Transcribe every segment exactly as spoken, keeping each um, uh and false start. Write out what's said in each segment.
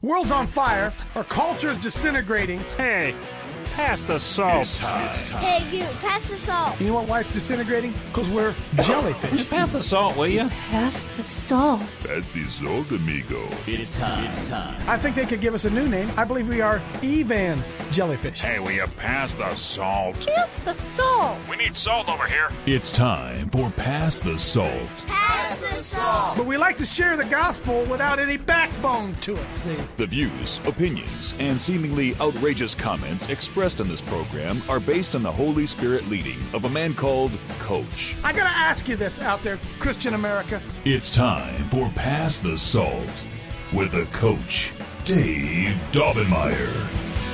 World's on fire. Our culture is disintegrating. Hey, pass the salt. It's time. It's time. Hey, you, pass the salt. You know what, why it's disintegrating? Because we're jellyfish. Pass the salt, will you? Pass the salt. Pass the salt, amigo. It's time. It's time. I think they could give us a new name. I believe we are Evan jellyfish. Hey, will you pass the salt? Pass the salt. We need salt over here. It's time for Pass the Salt. Pass the salt. But we like to share the gospel without any backbone to it, see? The views, opinions, and seemingly outrageous comments expressed on this program are based on the Holy Spirit leading of a man called Coach. I gotta ask you this out there, Christian America. It's time for Pass the Salt with the Coach, Dave Daubenmire.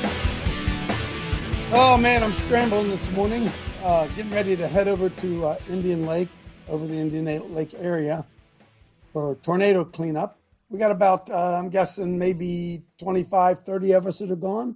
Oh man, I'm scrambling this morning, uh, getting ready to head over to uh, Indian Lake, over the Indian Lake area for tornado cleanup. We got about, uh, I'm guessing maybe twenty-five, thirty of us that are gone.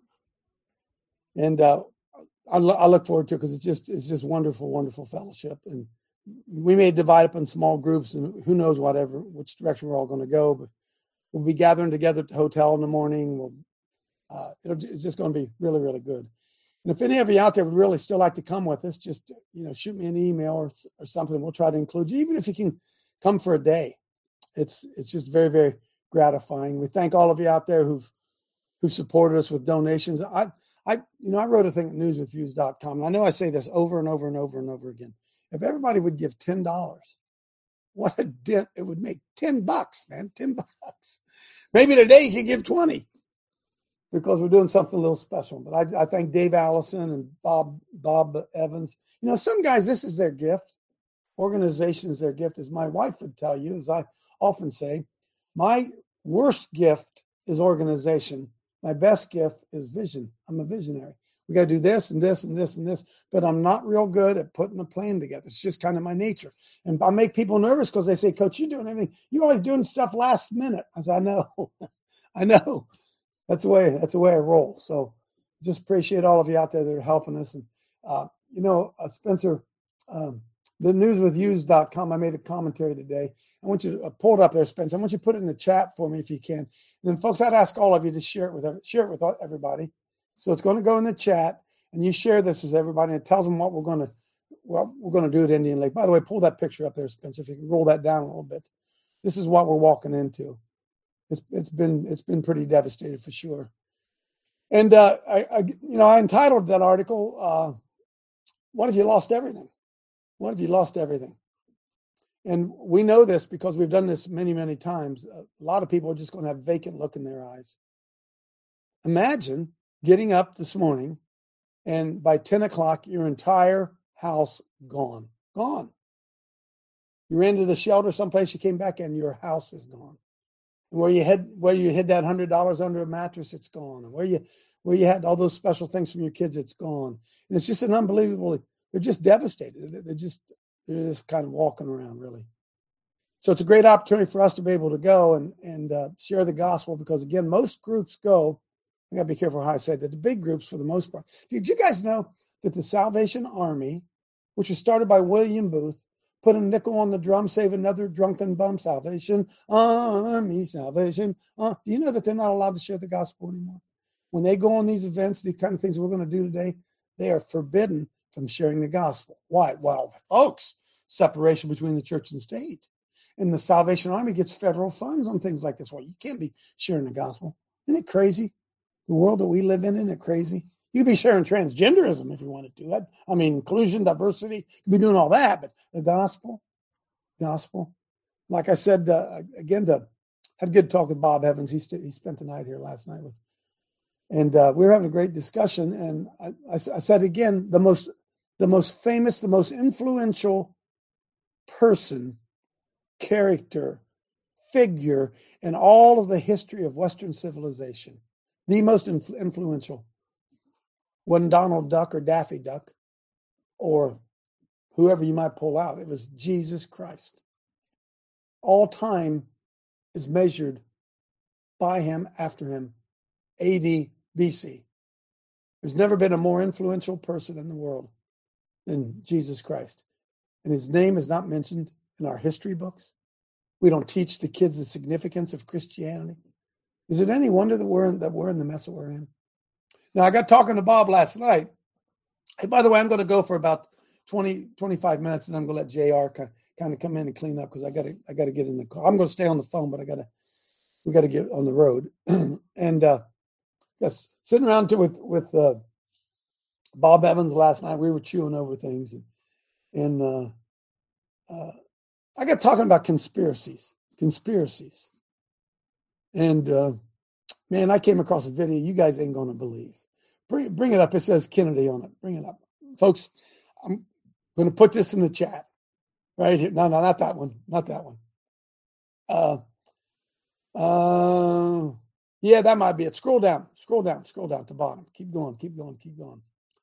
And uh, I, lo- I look forward to it because it's just, it's just wonderful, wonderful fellowship. And we may divide up in small groups and who knows whatever, which direction we're all going to go, but we'll be gathering together at the hotel in the morning. We'll, uh, it'll, it's just going to be really, really good. And if any of you out there would really still like to come with us, just, you know, shoot me an email or, or something. We'll try to include you, even if you can come for a day. It's it's just very, very gratifying. We thank all of you out there who've who supported us with donations. I, I, you know, I wrote a thing at news with views dot com. And I know I say this over and over and over and over again. If everybody would give ten dollars, what a dent it would make. ten bucks, man, ten bucks. Maybe today you can give twenty. Because we're doing something a little special. But I, I thank Dave Allison and Bob Bob Evans. You know, some guys, this is their gift. Organization is their gift, as my wife would tell you, as I often say. My worst gift is organization. My best gift is vision. I'm a visionary. We got to do this and this and this and this, but I'm not real good at putting a plan together. It's just kind of my nature. And I make people nervous because they say, Coach, you're doing everything. You're always doing stuff last minute. I said, I know. I know. That's the way, that's the way I roll. So just appreciate all of you out there that are helping us. And, uh, you know, uh, Spencer, um, the news with views dot com, I made a commentary today. I want you to uh, pull it up there, Spencer. I want you to put it in the chat for me if you can. And then, folks, I'd ask all of you to share it with share it with everybody. So it's going to go in the chat, and you share this with everybody, and it tells them what we're going to well, we're going to do at Indian Lake. By the way, pull that picture up there, Spencer, if you can roll that down a little bit. This is what we're walking into. It's it's been it's been pretty devastating for sure. And uh, I, I you know I entitled that article, uh, "What if you lost everything? What if you lost everything?" And we know this because we've done this many many times. A lot of people are just going to have vacant look in their eyes. Imagine getting up this morning, and by ten o'clock, your entire house gone, gone. You ran to the shelter someplace, you came back, and your house is gone. Where you had where you hid that hundred dollars under a mattress, it's gone. And where you where you had all those special things from your kids, it's gone. And it's just an unbelievable. They're just devastated. They're just they're just kind of walking around, really. So it's a great opportunity for us to be able to go and and uh, share the gospel because again, most groups go. I got to be careful how I say that. The big groups, for the most part. Did you guys know that the Salvation Army, which was started by William Booth, put a nickel on the drum, save another drunken bum, Salvation Army, Salvation. Uh, do you know that they're not allowed to share the gospel anymore? When they go on these events, these kind of things we're going to do today, they are forbidden from sharing the gospel. Why? Well, folks, separation between the church and state. And the Salvation Army gets federal funds on things like this. Well, you can't be sharing the gospel. Isn't it crazy? The world that we live in, isn't it crazy? You could be sharing transgenderism if you wanted to. That, I mean, inclusion, diversity, you could be doing all that, but the gospel, gospel. Like I said, uh, again, to, had a good talk with Bob Evans. He, st- he spent the night here last night with, and uh, we were having a great discussion. And I, I, I said again, the most, the most famous, the most influential person, character, figure in all of the history of Western civilization, the most influ- influential. Wasn't Donald Duck or Daffy Duck or whoever you might pull out. It was Jesus Christ. All time is measured by him, after him, A D, B C. There's never been a more influential person in the world than Jesus Christ. And his name is not mentioned in our history books. We don't teach the kids the significance of Christianity. Is it any wonder that we're in, that we're in the mess that we're in? Now, I got talking to Bob last night. Hey, by the way, I'm going to go for about twenty, twenty-five minutes, and I'm going to let J R kind of come in and clean up because I got to I got to get in the car. I'm going to stay on the phone, but I got to we got to get on the road. and uh, yes, sitting around to, with with uh, Bob Evans last night, we were chewing over things, and, and uh, uh, I got talking about conspiracies, conspiracies, and uh, man, I came across a video you guys ain't going to believe. Bring, bring it up. It says Kennedy on it. Bring it up. Folks, I'm going to put this in the chat right here. No, no, not that one. Not that one. Uh, uh, yeah, that might be it. Scroll down. Scroll down. Scroll down to the bottom. Keep going. Keep going. Keep going.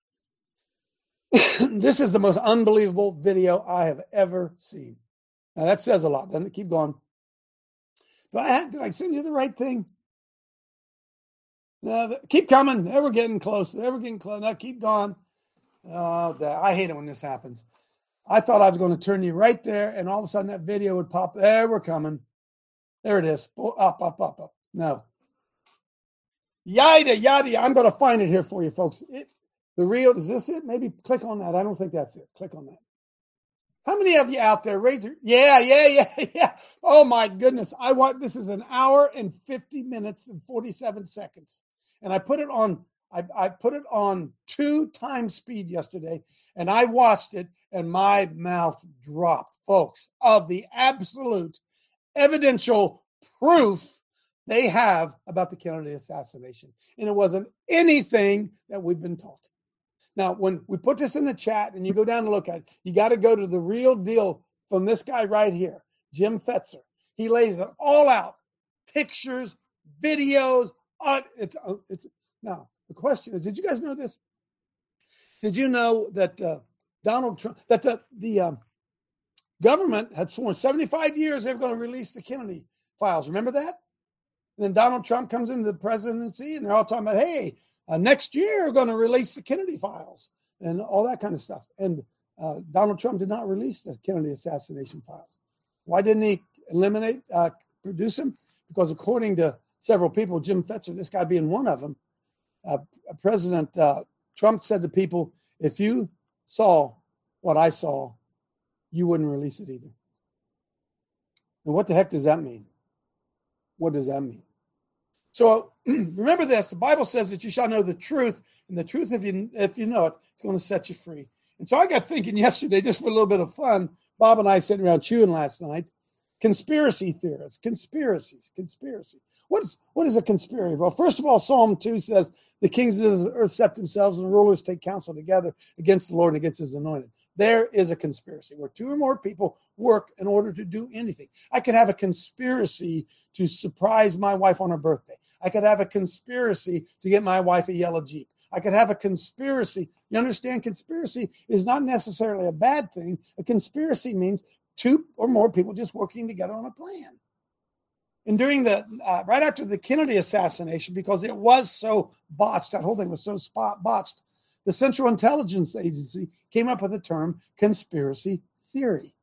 This is the most unbelievable video I have ever seen. Now, that says a lot, doesn't it? Keep going. Do I have, did I send you the right thing? No, keep coming. Now we're getting close. Now we're getting close. Now keep going. Oh, I hate it when this happens. I thought I was going to turn you right there, and all of a sudden that video would pop. There we're coming. There it is. Up, up, up, up. No. Yada, yada. I'm going to find it here for you, folks. It, the real, is this it? Maybe click on that. I don't think that's it. Click on that. How many of you out there raise your, yeah, yeah, yeah, yeah. Oh my goodness. I want, this is an hour and fifty minutes and forty-seven seconds. And I put it on, I, I put it on two times speed yesterday, and I watched it, and my mouth dropped, folks, of the absolute evidential proof they have about the Kennedy assassination. And it wasn't anything that we've been taught. Now, when we put this in the chat and you go down and look at it, you got to go to the real deal from this guy right here, Jim Fetzer. He lays it all out. Pictures, videos. Uh, it's it's now the question is, did you guys know this? Did you know that uh, Donald Trump, that the, the um, government had sworn seventy-five years they were going to release the Kennedy files? Remember that? And then Donald Trump comes into the presidency and they're all talking about, hey, Uh, next year, we're going to release the Kennedy files and all that kind of stuff. And uh, Donald Trump did not release the Kennedy assassination files. Why didn't he eliminate, uh, produce them? Because according to several people, Jim Fetzer, this guy being one of them, uh, President uh, Trump said to people, if you saw what I saw, you wouldn't release it either. And what the heck does that mean? What does that mean? So remember this, the Bible says that you shall know the truth, and the truth, if you if you know it, it's going to set you free. And so I got thinking yesterday, just for a little bit of fun, Bob and I sitting around chewing last night, conspiracy theorists, conspiracies, conspiracy. What is, what is a conspiracy? Well, first of all, Psalm two says, the kings of the earth set themselves and the rulers take counsel together against the Lord and against his anointed. There is a conspiracy where two or more people work in order to do anything. I could have a conspiracy to surprise my wife on her birthday. I could have a conspiracy to get my wife a yellow Jeep. I could have a conspiracy. You understand, conspiracy is not necessarily a bad thing. A conspiracy means two or more people just working together on a plan. And during the, uh, right after the Kennedy assassination, because it was so botched, that whole thing was so spot botched, the Central Intelligence Agency came up with the term conspiracy theory.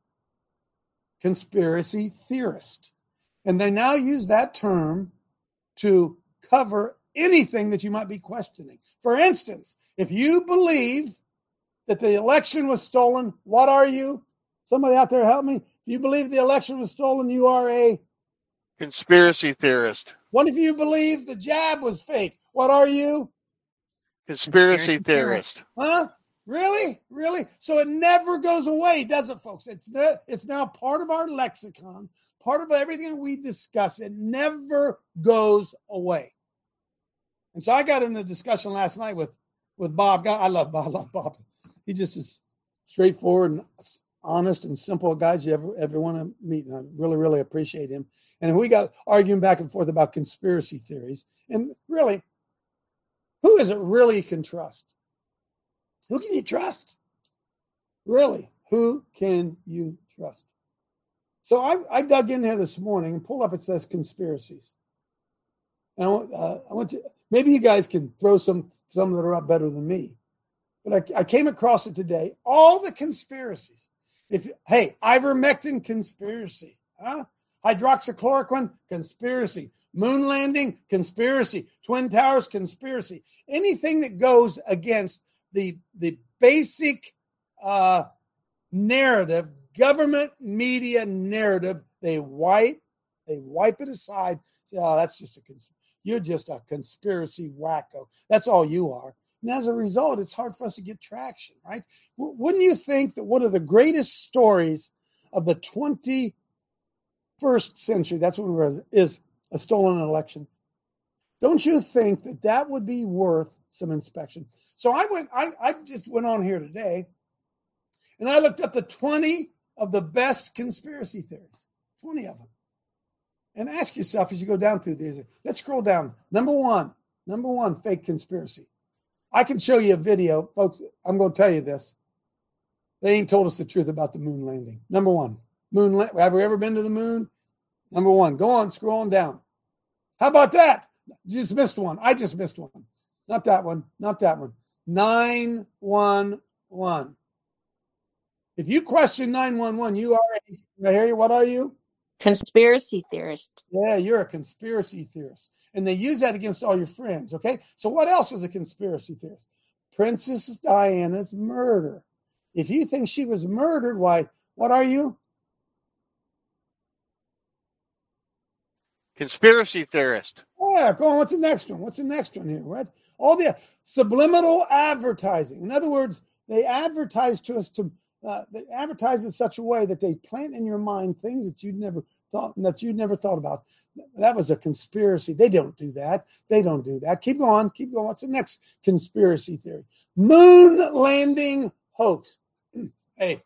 Conspiracy theorist. And they now use that term to cover anything that you might be questioning. For instance, if you believe that the election was stolen, what are you? Somebody out there help me. If you believe the election was stolen, you are a conspiracy theorist. What if you believe the jab was fake? What are you? Conspiracy, conspiracy theorist. theorist. Huh? Really? Really? So it never goes away, does it, folks? It's not, it's now part of our lexicon, part of everything we discuss. It never goes away. And so I got in a discussion last night with, with Bob. God, I love Bob. I love Bob. He just is straightforward and honest and simple guys you ever, ever want to meet. And I really, really appreciate him. And we got arguing back and forth about conspiracy theories. And really, who is it really you can trust? Who can you trust? Really, who can you trust? So I, I dug in here this morning and pulled up, it says conspiracies. And I want, uh, I want to, maybe you guys can throw some, some that are up better than me. But I, I came across it today. All the conspiracies. If Hey, ivermectin conspiracy. Huh? Hydroxychloroquine, conspiracy. Moon landing, conspiracy. Twin Towers, conspiracy. Anything that goes against the, the basic uh, narrative, government media narrative, they wipe, they wipe it aside. Say, oh, that's just a cons- you're just a conspiracy wacko. That's all you are. And as a result, it's hard for us to get traction, right? W- wouldn't you think that one of the greatest stories of the twenty-first century, that's what it was, is a stolen election? Don't you think that that would be worth some inspection? So I went, I, I just went on here today, and I looked up the twenty of the best conspiracy theories, twenty of them. And ask yourself as you go down through these, let's scroll down. Number one, number one, fake conspiracy. I can show you a video, folks. I'm going to tell you this. They ain't told us the truth about the moon landing. Number one, moon. La- have we ever been to the moon? Number one, go on, scroll on down. How about that? You just missed one. I just missed one. Not that one. Not that one. nine one one. If you question nine one one, you are, I hear you, what are you? Conspiracy theorist. Yeah, you're a conspiracy theorist. And they use that against all your friends, okay? So what else is a conspiracy theorist? Princess Diana's murder. If you think she was murdered, why, what are you? Conspiracy theorist. Yeah, go on. What's the next one? What's the next one here, right? All the subliminal advertising. In other words, they advertise to us to, uh, they advertise in such a way that they plant in your mind things that you'd never thought, that you'd never thought about. That was a conspiracy. They don't do that. They don't do that. Keep going. Keep going. What's the next conspiracy theory? Moon landing hoax. Hey,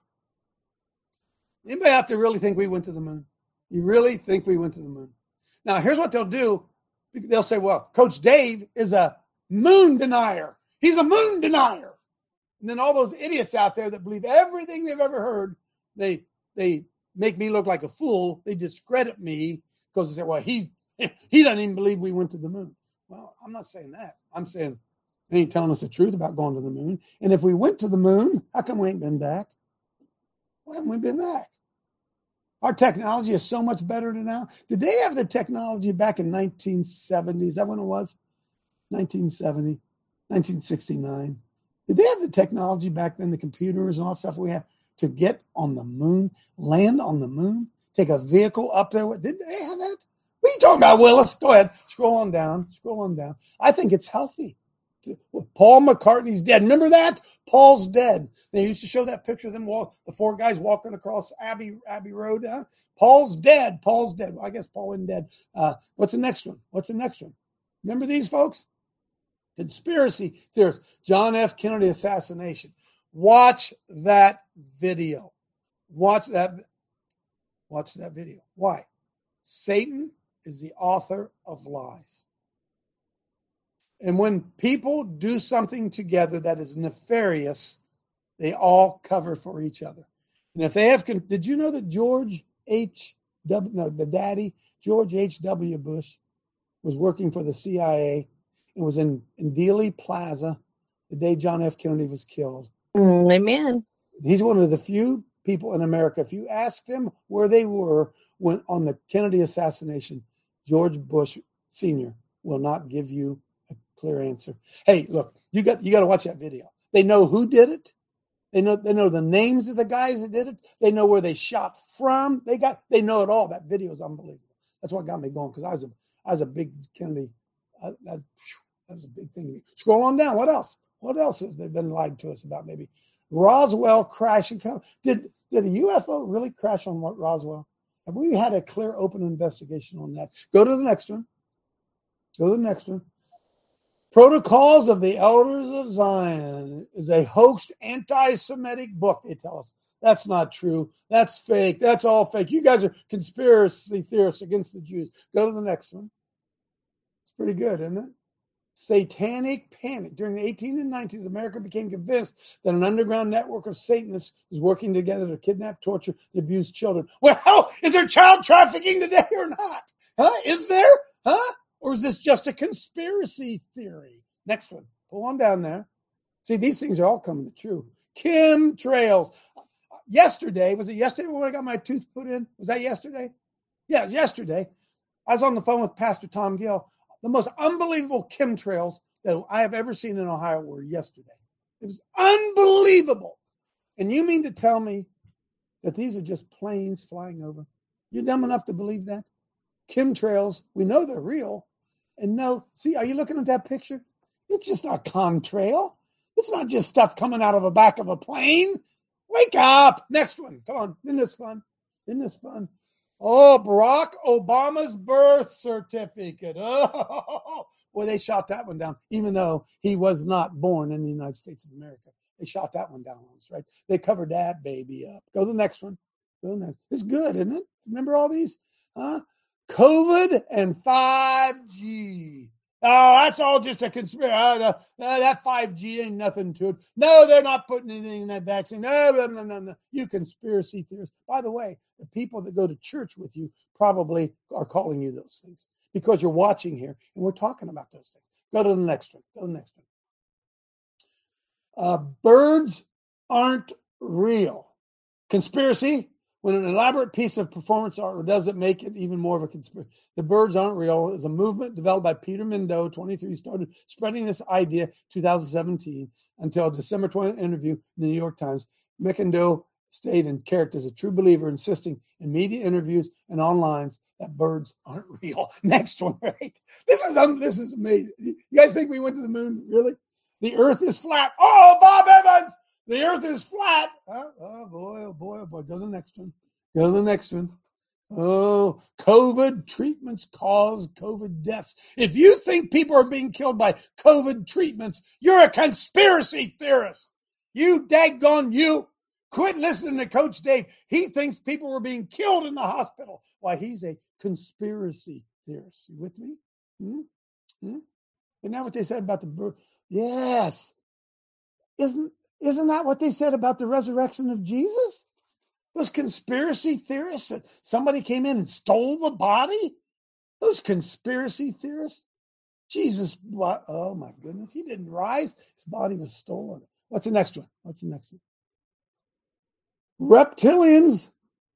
anybody out there really think we went to the moon? You really think we went to the moon? Now, here's what they'll do. They'll say, well, Coach Dave is a moon denier. He's a moon denier. And then all those idiots out there that believe everything they've ever heard, they they make me look like a fool. They discredit me because they say, well, he's, he doesn't even believe we went to the moon. Well, I'm not saying that. I'm saying they ain't telling us the truth about going to the moon. And if we went to the moon, how come we ain't been back? Why haven't we been back? Our technology is so much better than now. Did they have the technology back in nineteen seventy? Is that when it was? nineteen seventy, nineteen sixty-nine. Did they have the technology back then, the computers and all that stuff we have, to get on the moon, land on the moon, take a vehicle up there? Did they have that? What are you talking about, Willis? Go ahead. Scroll on down. Scroll on down. I think it's healthy. Paul McCartney's dead. Remember that? Paul's dead. They used to show that picture of them, walk, the four guys walking across Abbey Abbey Road. Huh? Paul's dead. Paul's dead. Well, I guess Paul isn't dead. Uh, what's the next one? What's the next one? Remember these folks? Conspiracy theorists. John F. Kennedy assassination. Watch that video. Watch that. Watch that video. Why? Satan is the author of lies. And when people do something together that is nefarious, they all cover for each other. And if they have, did you know that George H. W. No, the daddy, George H. W. Bush, was working for the C I A and was in, in Dealey Plaza the day John F. Kennedy was killed. Amen. He's one of the few people in America. If you ask them where they were when on the Kennedy assassination, George Bush Senior will not give you a clear answer. Hey, look, you got you got to watch that video. They know who did it. They know they know the names of the guys that did it. They know where they shot from. They got they know it all. That video is unbelievable. That's what got me going because I was a I was a big Kennedy. I, I, that was a big thing to me. Scroll on down. What else? What else has they been lied to us about? Maybe Roswell crash and come. Did did a U F O really crash on what Roswell? Have we had a clear, open investigation on that? Go to the next one. Go to the next one. Protocols of the Elders of Zion is a hoaxed anti-Semitic book, they tell us. That's not true. That's fake. That's all fake. You guys are conspiracy theorists against the Jews. Go to the next one. It's pretty good, isn't it? Satanic panic. During the eighteens and nineties, America became convinced that an underground network of Satanists was working together to kidnap, torture, and abuse children. Well, is there child trafficking today or not? Huh? Is there? Huh? Or is this just a conspiracy theory? Next one. Pull on down there. See, these things are all coming true. Chemtrails. Yesterday, was it yesterday when I got my tooth put in? Was that yesterday? Yeah, yesterday, I was on the phone with Pastor Tom Gill. The most unbelievable chemtrails that I have ever seen in Ohio were yesterday. It was unbelievable. And you mean to tell me that these are just planes flying over? You're dumb enough to believe that? Chemtrails, we know they're real. And no, see, are you looking at that picture? It's just not a contrail. It's not just stuff coming out of the back of a plane. Wake up. Next one. Come on. Isn't this fun? Isn't this fun? Oh, Barack Obama's birth certificate. Oh, well, they shot that one down, even though he was not born in the United States of America. They shot that one down on us, right? They covered that baby up. Go to the next one. Go to the next. It's good, isn't it? Remember all these? Huh? COVID and five G. Oh, that's all just a conspiracy. Uh, uh, that five G ain't nothing to it. No, they're not putting anything in that vaccine. No, no, no, no, no. You conspiracy theorists. By the way, the people that go to church with you probably are calling you those things because you're watching here and we're talking about those things. Go to the next one. Go to the next one. Uh, birds aren't real. Conspiracy. When an elaborate piece of performance art, or does it make it even more of a conspiracy? The birds aren't real is a movement developed by Peter Mendo, twenty-three, started spreading this idea in two thousand seventeen until December twentieth interview in the New York Times. Mendo stayed in character as a true believer, insisting in media interviews and online that birds aren't real. Next one, right? This is um, this is amazing. You guys think we went to the moon? Really? The Earth is flat. Oh, Bob Evans! The Earth is flat. Huh? Oh, boy, oh, boy, oh, boy. Go to the next one. Go to the next one. Oh, COVID treatments cause COVID deaths. If you think people are being killed by COVID treatments, you're a conspiracy theorist. You daggone you. Quit listening to Coach Dave. He thinks people were being killed in the hospital. Why, he's a conspiracy theorist. You with me? Hmm? Hmm? Isn't that what they said about the bird? Yes. Isn't Isn't that what they said about the resurrection of Jesus? Those conspiracy theorists that somebody came in and stole the body? Those conspiracy theorists? Jesus, oh my goodness, he didn't rise. His body was stolen. What's the next one? What's the next one? Reptilians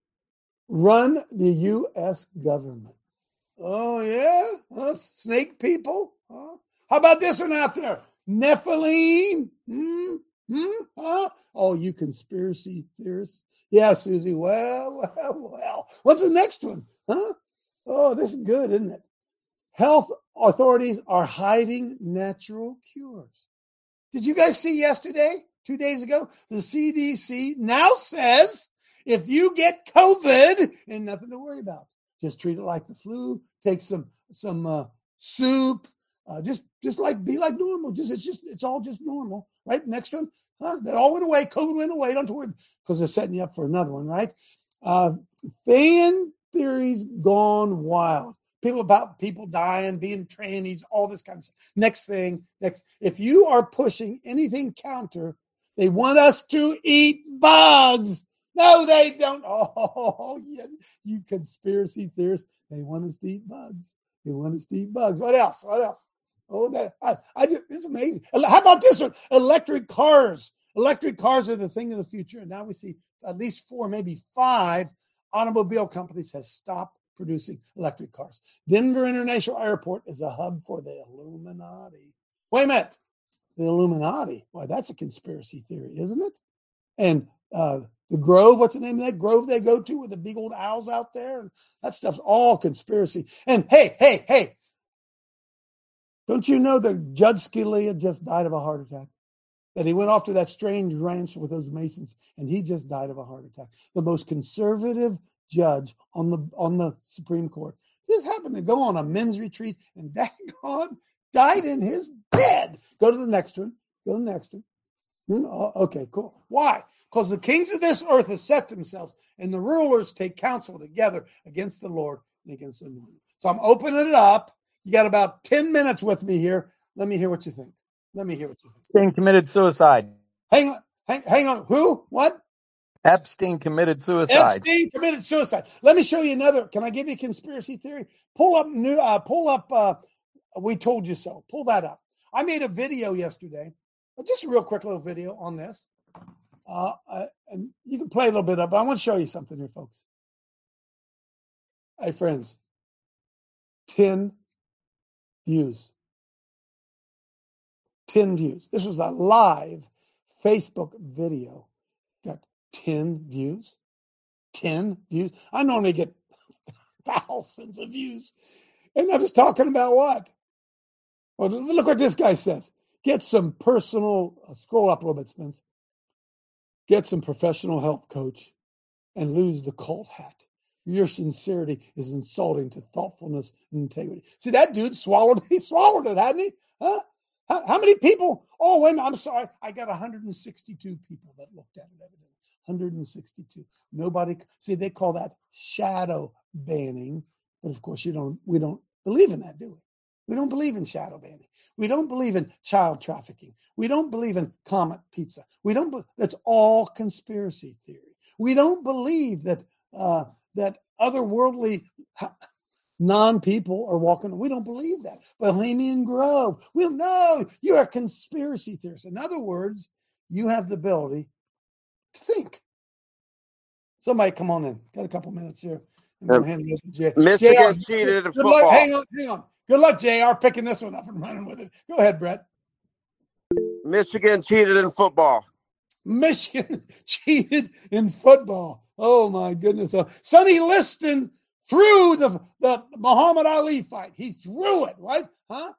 run the U S government. Oh, yeah? Huh? Snake people? Huh? How about this one out there? Nephilim? Hmm? Hmm? Huh? Oh, you conspiracy theorists. Yeah, Susie. Well, well, well. What's the next one? Huh? Oh, this is good, isn't it? Health authorities are hiding natural cures. Did you guys see yesterday, two days ago, the C D C now says if you get COVID, ain't nothing to worry about. Just treat it like the flu. Take some some uh, soup. Uh, just just like be like normal. Just it's just it's all just normal, right? Next one, huh? That all went away. COVID went away. Don't worry, because they're setting you up for another one, right? Uh, fan theories gone wild. People about people dying, being trannies, all this kind of stuff. Next thing, next. If you are pushing anything counter, they want us to eat bugs. No, they don't. Oh, yeah, you conspiracy theorists. They want us to eat bugs. They want us to eat bugs. What else? What else? Oh, that I, I just it's amazing. How about this one? Electric cars. Electric cars are the thing of the future. And now we see at least four, maybe five automobile companies has stopped producing electric cars. Denver International Airport is a hub for the Illuminati. Wait a minute. The Illuminati. Boy, that's a conspiracy theory, isn't it? And uh, the Grove, what's the name of that Grove they go to with the big old owls out there? And that stuff's all conspiracy. And hey, hey, hey, don't you know that Judge Scalia just died of a heart attack? That he went off to that strange ranch with those Masons, and he just died of a heart attack. The most conservative judge on the on the Supreme Court just happened to go on a men's retreat and daggone died in his bed. Go to the next one. Go to the next one. Oh, okay, cool. Why? Because the kings of this earth have set themselves, and the rulers take counsel together against the Lord and against the anointed. So I'm opening it up. You got about ten minutes with me here. Let me hear what you think. Let me hear what you think. Epstein committed suicide. Hang on. Hang, hang on. Who? What? Epstein committed suicide. Epstein committed suicide. Let me show you another. Can I give you a conspiracy theory? Pull up new. Uh, pull up. Uh, we told you so. Pull that up. I made a video yesterday. Just a real quick little video on this. Uh, uh, and you can play a little bit of it, but I want to show you something here, folks. Hey, friends, ten views. ten views. This was a live Facebook video. Got ten views. ten views. I normally get thousands of views. And I'm just talking about what? Well, look what this guy says. Get some personal, uh, scroll up a little bit, Spence. Get some professional help, coach, and lose the cult hat. Your sincerity is insulting to thoughtfulness and integrity. See, that dude swallowed, he swallowed it, hadn't he? Huh? How, how many people? Oh, wait a minute, I'm sorry. I got one hundred sixty-two people that looked at it, evidently. one hundred sixty-two. Nobody, see, they call that shadow banning. But of course, you don't, we don't believe in that, do we? We don't believe in shadow banning. We don't believe in child trafficking. We don't believe in Comet Pizza. We don't, that's all conspiracy theory. We don't believe that, uh, that otherworldly non-people are walking. We don't believe that. Bohemian Grove. We don't know. You're a conspiracy theorist. In other words, you have the ability to think. Somebody come on in. Got a couple minutes here. I'm hand it to J- Michigan J R, cheated in good football. Luck, hang on, hang on. Good luck, J R, picking this one up and running with it. Go ahead, Brett. Michigan cheated in football. Michigan cheated in football. Oh, my goodness. Uh, Sonny Liston threw the, the Muhammad Ali fight. He threw it, right? Huh?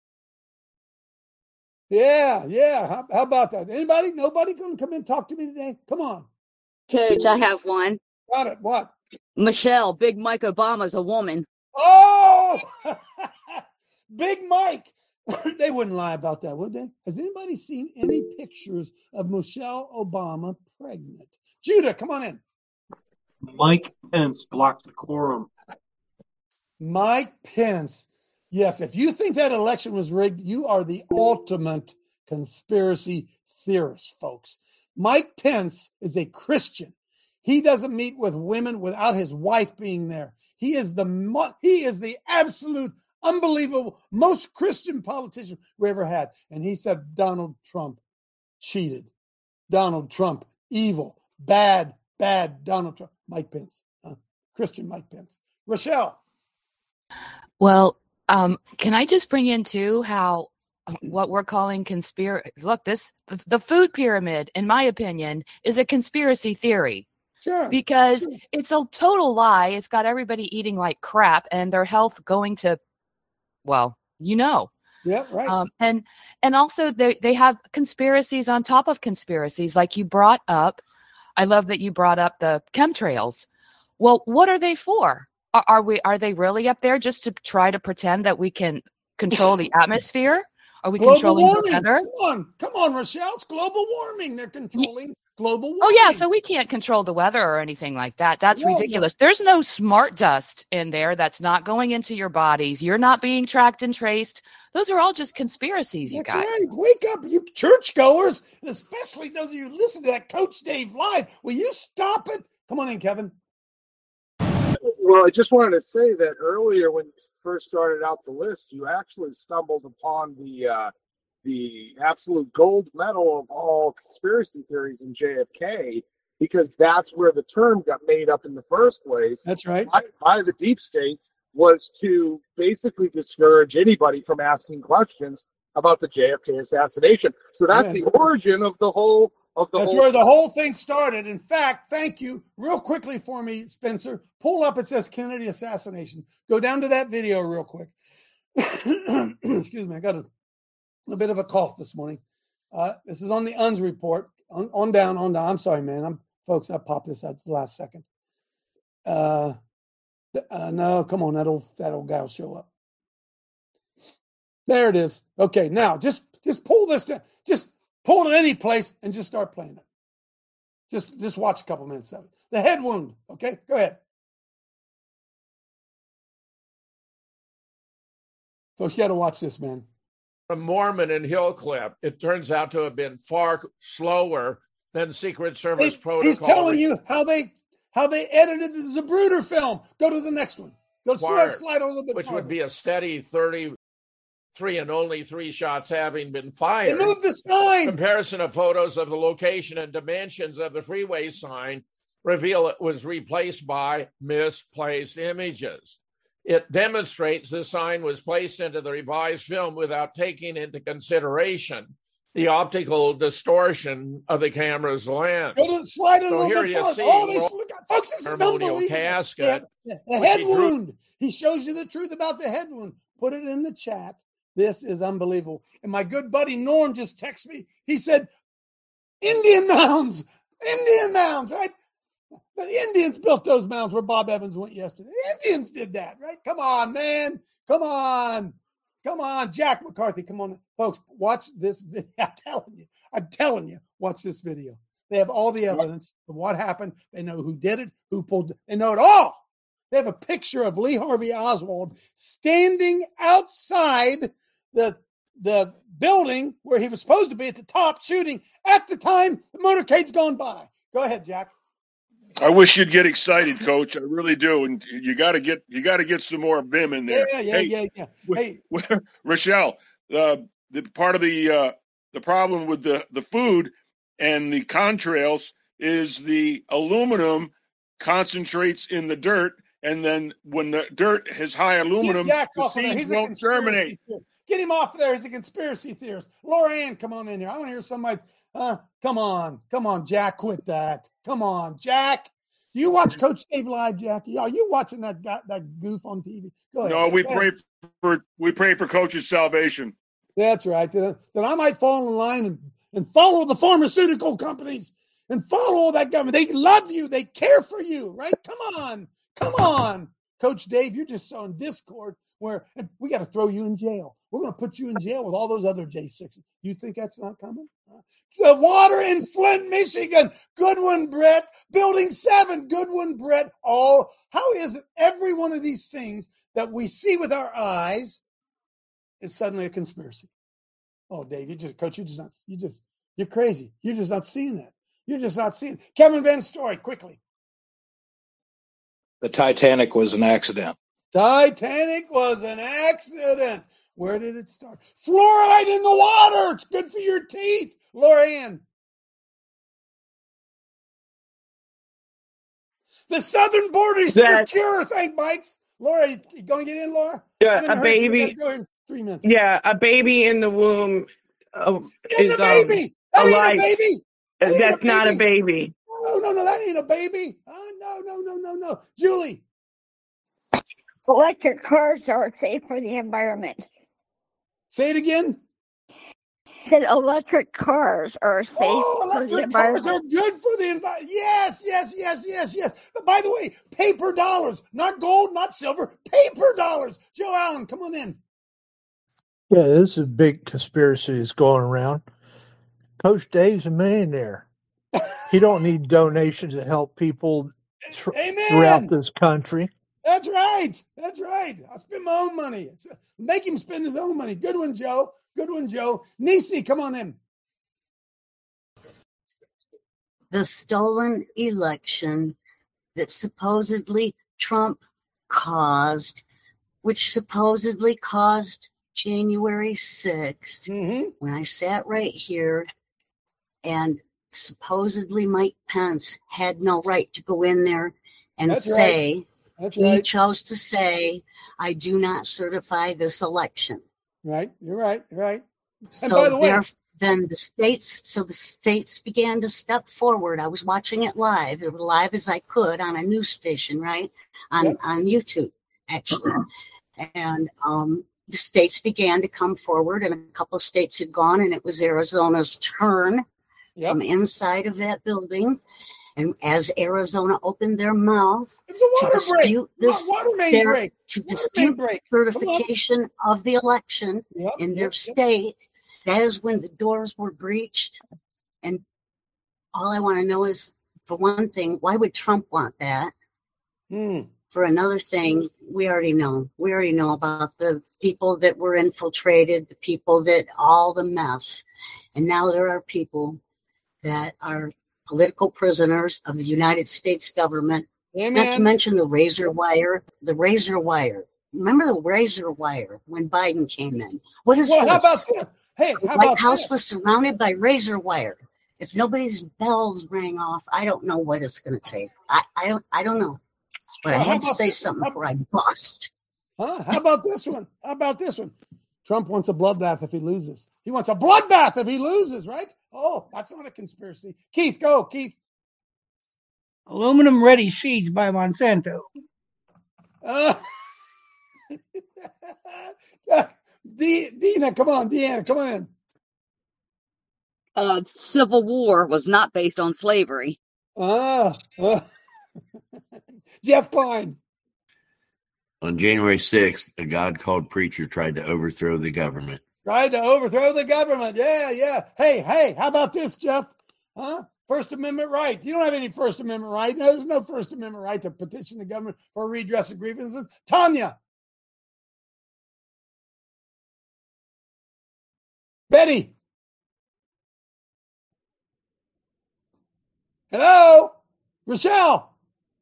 Yeah, yeah. How, how about that? Anybody? Nobody going to come in and talk to me today? Come on. Coach, I have one. Got it. What? Michelle, Big Mike Obama's a woman. Oh! Big Mike. They wouldn't lie about that, would they? Has anybody seen any pictures of Michelle Obama pregnant? Judah, come on in. Mike Pence blocked the quorum. Mike Pence. Yes, if you think that election was rigged, you are the ultimate conspiracy theorist, folks. Mike Pence is a Christian. He doesn't meet with women without his wife being there. He is the he is the absolute unbelievable, most Christian politician we ever had. And he said Donald Trump cheated. Donald Trump, evil, bad, bad Donald Trump. Mike Pence, uh, Christian Mike Pence. Rochelle. Well, um, can I just bring in too how what we're calling conspiracy? Look, this the, the food pyramid, in my opinion, is a conspiracy theory. Sure. Because sure. it's a total lie. It's got everybody eating like crap and their health going to, well, you know. Yeah, right. Um, and and also they, they have conspiracies on top of conspiracies, like you brought up. I love that you brought up the chemtrails. Well, what are they for? Are, are we are they really up there just to try to pretend that we can control the atmosphere? Are we global controlling warming. the weather? Come on, come on, Rochelle. It's global warming. They're controlling. Global warming. Oh, yeah, so we can't control the weather or anything like that. That's no, ridiculous. No. There's no smart dust in there that's not going into your bodies. You're not being tracked and traced. Those are all just conspiracies, you that's guys. Right. Wake up, you churchgoers, especially those of you who listen to that Coach Dave Live. Will you stop it? Come on in, Kevin. Well, I just wanted to say that earlier when you first started out the list, you actually stumbled upon the uh, the absolute gold medal of all conspiracy theories in J F K, because that's where the term got made up in the first place. That's right. By, by the deep state, was to basically discourage anybody from asking questions about the J F K assassination. So that's yeah. the origin of the whole of the That's whole where the whole thing started. In fact, thank you. Real quickly for me, Spencer, pull up, it says Kennedy assassination. Go down to that video real quick. Excuse me, I got a A bit of a cough this morning. Uh, this is on the U N S report. On, on down, on down. I'm sorry, man. I'm folks. I popped this at the last second. Uh, uh, no, come on. That old that old guy will show up. There it is. Okay, now just just pull this down. Just pull it in any place and just start playing it. Just just watch a couple minutes of it. The head wound. Okay, go ahead. Folks, you got to watch this, man. From Mormon and Hillcliffe, it turns out to have been far slower than Secret Service he, protocol. He's telling you how they how they edited the Zapruder film. Go to the next one. Go slide, slide a little bit Which farther. would be a steady thirty-three and only three shots having been fired. They moved the sign. Comparison of photos of the location and dimensions of the freeway sign reveal it was replaced by misplaced images. It demonstrates the sign was placed into the revised film without taking into consideration the optical distortion of the camera's lens. Go to slide it So a here little bit you forward. see Oh, they, folks, this is ceremonial unbelievable. casket. Yeah, the head wound. He shows you the truth about the head wound. Put it in the chat. This is unbelievable. And my good buddy Norm just texted me. He said, Indian mounds, Indian mounds, right? The Indians built those mounds where Bob Evans went yesterday. The Indians did that, right? Come on, man. Come on. Come on. Jack McCarthy, come on. Folks, watch this video. I'm telling you. I'm telling you. Watch this video. They have all the evidence of what happened. They know who did it, who pulled it. They know it all. They have a picture of Lee Harvey Oswald standing outside the, the building where he was supposed to be at the top shooting at the time the motorcade's gone by. Go ahead, Jack. I wish you'd get excited, Coach. I really do, and you got to get you got to get some more vim in there. Yeah, yeah, hey, yeah, yeah. Hey, Rochelle, uh, the part of the uh, the problem with the, the food and the contrails is the aluminum concentrates in the dirt, and then when the dirt has high aluminum, Get Jack the off of there. seeds He's a won't conspiracy germinate. theorist. Get him off of there. He's a conspiracy theorist. Laura Ann, come on in here. I want to hear somebody. Uh, come on. Come on, Jack. Quit that. Come on, Jack. Do you watch Coach Dave live, Jackie? Are you watching that that, that goof on T V? Go ahead. No, we Go pray ahead. for we pray for Coach's salvation. That's right. That I might fall in line and, and follow the pharmaceutical companies and follow all that government. They love you. They care for you, right? Come on. Come on. Coach Dave, you're just sowing discord where we got to throw you in jail. We're going to put you in jail with all those other J sixes. You think that's not coming? Huh? The water in Flint, Michigan. Good one, Brett. Building seven. Good one, Brett. Oh, how is it every one of these things that we see with our eyes is suddenly a conspiracy? Oh, Dave, you just, Coach, you just not, you just, you're crazy. You're just not seeing that. You're just not seeing it. Kevin Van Story, quickly. The Titanic was an accident. Titanic was an accident. Where did it start? Fluoride in the water. It's good for your teeth. Laura Ann. The southern border is That- secure. Thank Mikes. Laura, you, you going to get in, Laura? Yeah, I'm a in baby. hurry. We gotta go in three minutes. Yeah, a baby in the womb uh, In is the baby. um, That a ain't a life. baby. That ain't That's a not a baby. baby. No, no, no. That ain't a baby. Oh, no, no, no, no, no. Julie. Electric cars are safe for the environment. Say it again. Said electric cars are safe Oh, for the electric cars environment. are good for the environment. Yes, yes, yes, yes, yes. But by the way, paper dollars, not gold, not silver, paper dollars. Joe Allen, come on in. Yeah, this is a big conspiracy that's going around. Coach Dave's a millionaire. He don't need donations to help people tr- Amen. throughout this country. That's right. That's right. I spend my own money. It's, make him spend his own money. Good one, Joe. Good one, Joe. Nisi, come on in. The stolen election that supposedly Trump caused, which supposedly caused January sixth, mm-hmm. when I sat right here and supposedly Mike Pence had no right to go in there and That's say, right. That's he right. chose to say, I do not certify this election. Right. You're right. You're right. And So by the way, there, then the states, so the states began to step forward. I was watching it live, it was live as I could on a news station, right? On, Yep. on YouTube, actually. And um, the states began to come forward, and a couple of states had gone, and it was Arizona's turn Yep. from inside of that building. And as Arizona opened their mouth It was a to water break. dispute this, Water main their, break. to Water main dispute break. certification of the election Yep, in yep, their yep. state, that is when the doors were breached. And all I want to know is, for one thing, why would Trump want that? Hmm. For another thing, we already know. We already know about the people that were infiltrated, the people that, all the mess. And now there are people that are political prisoners of the United States government. Amen. Not to mention the razor wire, the razor wire. Remember the razor wire when Biden came in? What is Well, this? how about this? Hey, The how White about House this? was surrounded by razor wire. If nobody's bells ring off, I don't know what it's going to take. I, I don't I don't know. But Well, I how had to about say this- something how- before I bust. Huh? How about this one? How about this one? Trump wants a bloodbath if he loses. He wants a bloodbath if he loses, right? Oh, that's not a conspiracy. Keith, go, Keith. Aluminum ready seeds by Monsanto. Uh, D- Dina, come on, Deanna, come on in. Uh, Civil War was not based on slavery. Ah, uh, Jeff Klein. On January sixth, a God-called preacher tried to overthrow the government. Tried to overthrow the government. Yeah, yeah. Hey, hey, how about this, Jeff? Huh? First Amendment right. You don't have any First Amendment right. No, there's no First Amendment right to petition the government for redress of grievances. Tanya. Betty. Hello? Rochelle.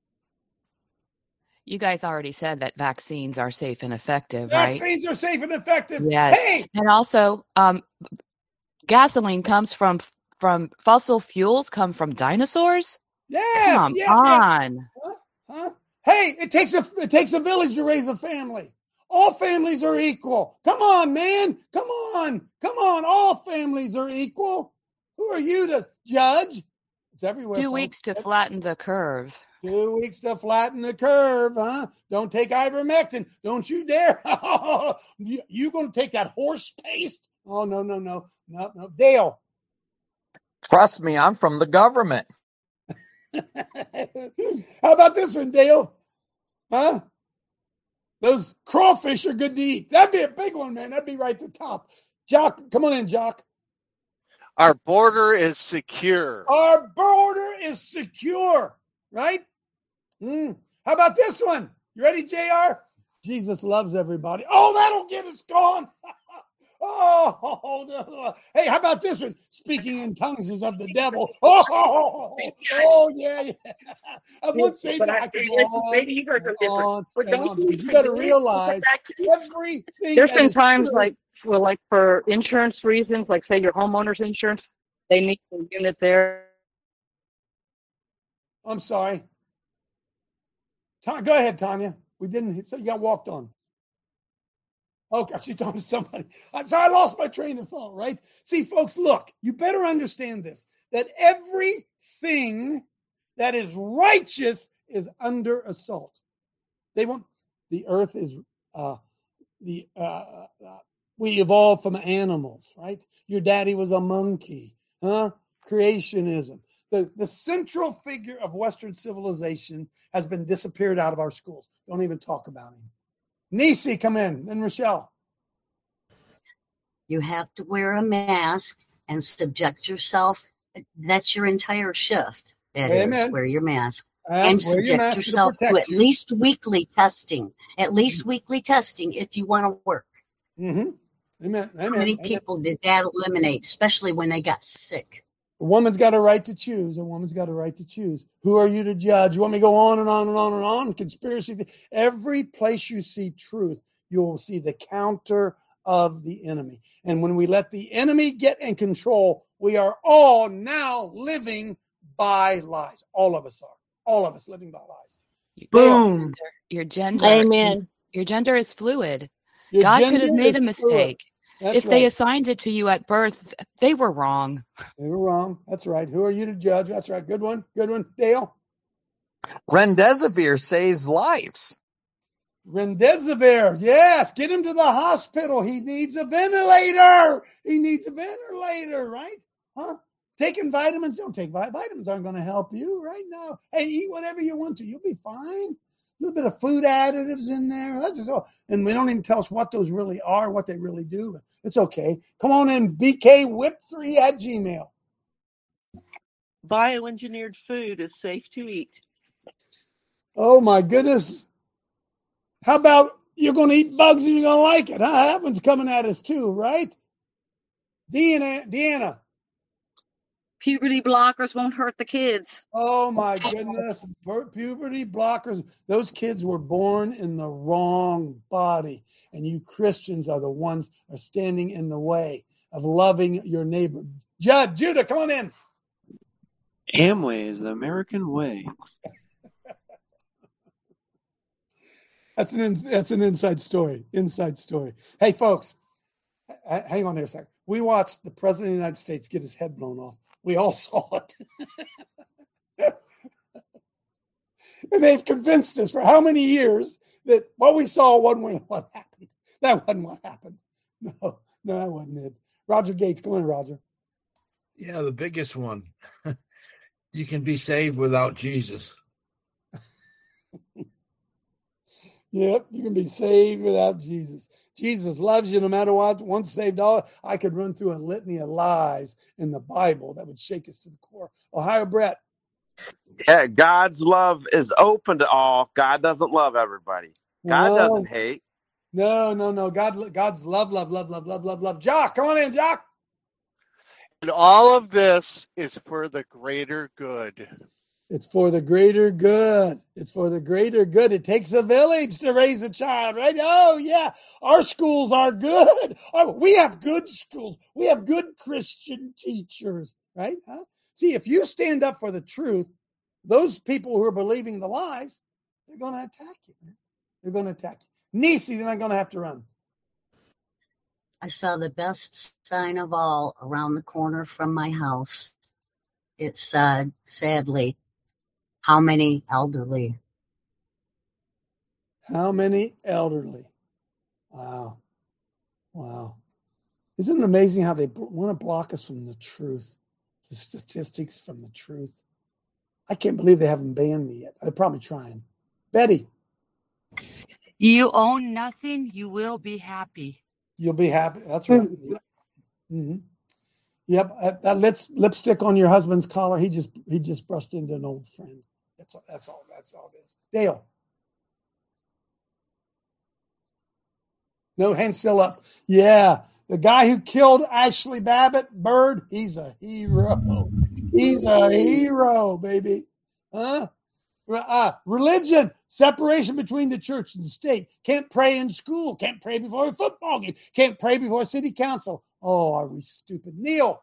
You guys already said that vaccines are safe and effective, right? Vaccines are safe and effective. Yes. Hey, And also, um, gasoline comes from from fossil fuels, come from dinosaurs. yes, Come yeah, yeah. on. Huh? Huh? Hey, it takes a it takes a village to raise a family. All families are equal. Come on, man. Come on. Come on. All families are equal. Who are you to judge? It's everywhere. Two folks. weeks to flatten the curve. Two weeks to flatten the curve, huh? Don't take ivermectin. Don't you dare. you, you going to take that horse paste? Oh, no, no, no. No, no. Dale. Trust me, I'm from the government. How about this one, Dale? Huh? Those crawfish are good to eat. That'd be a big one, man. That'd be right at the top. Jock, come on in, Jock. Our border is secure. Our border is secure, right? Mm. How about this one? You ready, J R? Jesus loves everybody. Oh, that'll get us going. Oh, no. Hey, how about this one? Speaking in tongues is of the devil. Oh, oh, oh yeah, yeah. I would say But that. I- I could go maybe- on, maybe you heard them and different. on, But and don't on, you because you better forget- realize Actually, everything. There's that been is times true- like, well, like for insurance reasons, like say your homeowner's insurance, they need a unit there. I'm sorry. Ta- go ahead, Tanya. We didn't. So you got walked on. Okay, she's talking to somebody. I'm sorry, I lost my train of thought, right? See, folks, look, you better understand this, that everything that is righteous is under assault. They want, the earth is, uh, the uh, uh, we evolved from animals, right? Your daddy was a monkey, huh? Creationism. The, the central figure of Western civilization has been disappeared out of our schools. Don't even talk about him. Nisi, come in. Then Rochelle. You have to wear a mask and subject yourself. That's your entire shift. That is, Amen. wear your mask. Uh, and wear your subject mask to yourself to, protect at you. least weekly testing. At least weekly testing if you want to work. Mm-hmm. Amen. Amen. How many Amen. people did that eliminate, especially when they got sick? A woman's got a right to choose. A woman's got a right to choose. Who are you to judge? You want me to go on and on and on and on? Conspiracy. Every place you see truth, you will see the counter of the enemy. And when we let the enemy get in control, we are all now living by lies. All of us are. All of us living by lies. Boom. Your gender. Amen. Your gender is fluid. Your God could have gender made is a fluid. mistake. That's If they right. assigned it to you at birth, they were wrong. They were wrong. That's right. Who are you to judge? That's right. Good one. Good one. Dale. Remdesivir saves lives. Remdesivir. Yes. Get him to the hospital. He needs a ventilator. He needs a ventilator, right? Huh? Taking vitamins. Don't take vitamins. Vitamins aren't going to help you right now. Hey, eat whatever you want to. You'll be fine. A little bit of food additives in there. That's just all. And we don't even tell us what those really are, what they really do. But it's okay. Come on in, B K whip three at Gmail. Bioengineered food is safe to eat. Oh, my goodness. How about you're going to eat bugs and you're going to like it? Huh? That one's coming at us too, right? Deanna. Deanna. Puberty blockers won't hurt the kids. Oh, my goodness. Pu- Puberty blockers. Those kids were born in the wrong body. And you Christians are the ones are standing in the way of loving your neighbor. Judd, Judah, come on in. Amway is the American way. That's an in, that's an inside story. Inside story. Hey, folks, h- hang on there a second. We watched the President of the United States get his head blown off. We all saw it. And they've convinced us for how many years that what we saw wasn't what happened. That wasn't what happened. No, no, that wasn't it. Roger Gates, go on, Roger. Yeah, the biggest one. You can be saved without Jesus. Yep, you can be saved without Jesus. Jesus loves you no matter what. Once saved, all I could run through a litany of lies in the Bible that would shake us to the core. Ohio Brett. Yeah, God's love is open to all. God doesn't love everybody. God No. doesn't hate. No, no, no. God, God's love, love, love, love, love, love, love. Jock, come on in, Jock. And all of this is for the greater good. It's for the greater good. It's for the greater good. It takes a village to raise a child, right? Oh, yeah. Our schools are good. Oh, we have good schools. We have good Christian teachers, right? Huh? See, if you stand up for the truth, those people who are believing the lies, they're going to attack you, man. They're going to attack you. Nisi, they're not going to have to run. I saw the best sign of all around the corner from my house. It said, sadly, how many elderly? How many elderly? Wow. Wow. Isn't it amazing how they want to block us from the truth, the statistics from the truth? I can't believe they haven't banned me yet. They're probably trying. Betty. You own nothing, you will be happy. You'll be happy. That's right. Mm-hmm. Yep. Uh, that lips, lipstick on your husband's collar. He just he just brushed into an old friend. That's all. That's all. That's all it is. Dale. No, hands still up. Yeah, the guy who killed Ashley Babbitt Bird. He's a hero. He's a hero, baby. Huh? Uh, religion, separation between the church and the state. Can't pray in school. Can't pray before a football game. Can't pray before city council. Oh, are we stupid? Neil.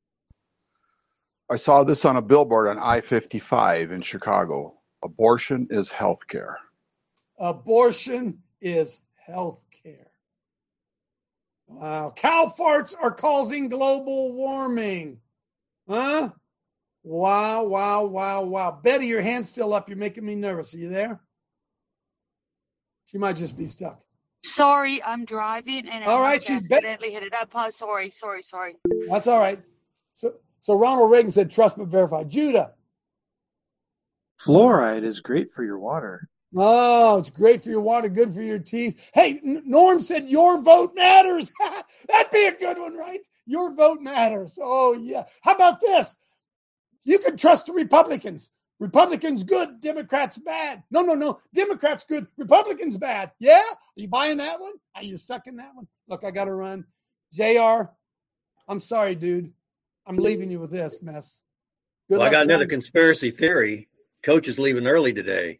I saw this on a billboard on I fifty-five in Chicago. Abortion is health care. Abortion is health care. Wow. Cow farts are causing global warming. Huh? Wow, wow, wow, wow. Betty, your hand's still up. You're making me nervous. Are you there? She might just be stuck. Sorry, I'm driving and I all right, must she's accidentally hit it up. Oh, sorry, sorry, sorry. That's all right. So, so Ronald Reagan said, trust but verify. Judah. Fluoride is great for your water. Oh, it's great for your water, good for your teeth. Hey, Norm said your vote matters. That'd be a good one, right? Your vote matters. Oh, yeah. How about this? You can trust the Republicans. Republicans good, Democrats bad. No, no, no. Democrats good, Republicans bad. Yeah? Are you buying that one? Are you stuck in that one? Look, I got to run. J R, I'm sorry, dude. I'm leaving you with this mess. Good well, I got John. another conspiracy theory. Coach is leaving early today.